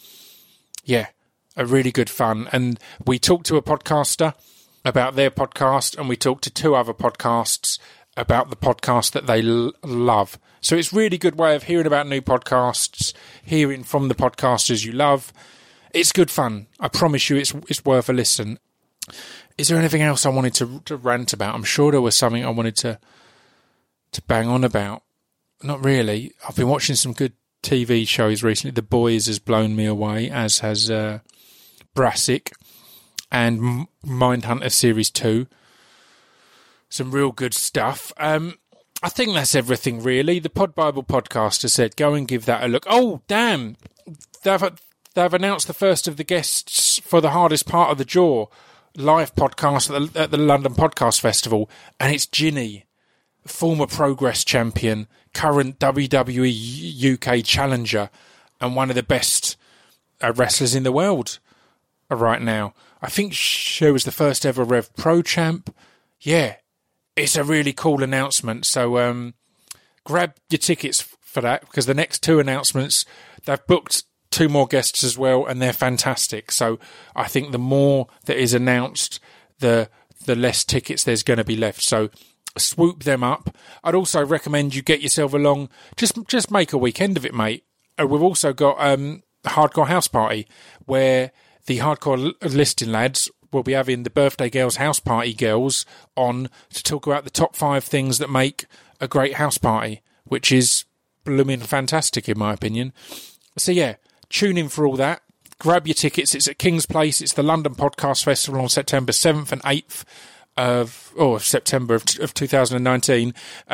A: are really good fun. And we talked to a podcaster about their podcast, and we talked to two other podcasts about the podcast that they love. So it's really good way of hearing about new podcasts, hearing from the podcasters you love. It's good fun. I promise you it's worth a listen. Is there anything else I wanted to rant about? I'm sure there was something I wanted to bang on about. Not really. I've been watching some good TV shows recently. The Boys has blown me away, as has Brassic and Mindhunter Series 2. Some real good stuff. I think that's everything, really. The Pod Bible podcast has said, go and give that a look. Oh, damn. They've announced the first of the guests for the Hardest Part of the Jaw live podcast at the London Podcast Festival, and it's Ginny, former Progress champion, current WWE UK challenger, and one of the best wrestlers in the world right now. I think she was the first ever Rev Pro champ. Yeah, it's a really cool announcement. So grab your tickets for that, because the next two announcements, they've booked two more guests as well, and they're fantastic. So I think the more that is announced, the less tickets there's going to be left. So swoop them up. I'd also recommend you get yourself along. Just make a weekend of it, mate. We've also got a Hardcore House Party, where the Hardcore Listing lads will be having the Birthday Girls House Party girls on to talk about the top 5 things that make a great house party, which is blooming fantastic in my opinion. So yeah, tune in for all that. Grab your tickets. It's at King's Place. It's the London Podcast Festival on September 7th and 8th of September of 2019.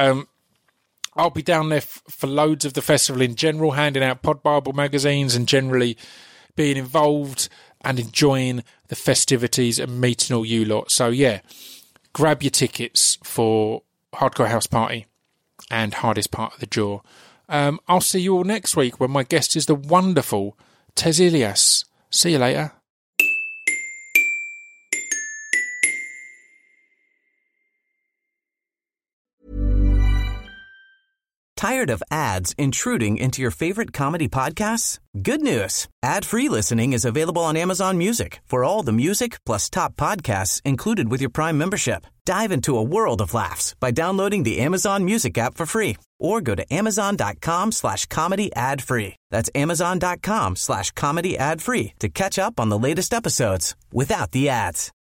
A: I'll be down there for loads of the festival in general, handing out Pod Bible magazines and generally being involved and enjoying the festivities and meeting all you lot. So yeah, grab your tickets for Hardcore House Party and Hardest Part of the Jaw. I'll see you all next week when my guest is the wonderful Tez Ilias. See you later.
E: Tired of ads intruding into your favorite comedy podcasts? Good news. Ad-free listening is available on Amazon Music for all the music plus top podcasts included with your Prime membership. Dive into a world of laughs by downloading the Amazon Music app for free or go to amazon.com/comedy ad-free. That's amazon.com/comedy ad-free to catch up on the latest episodes without the ads.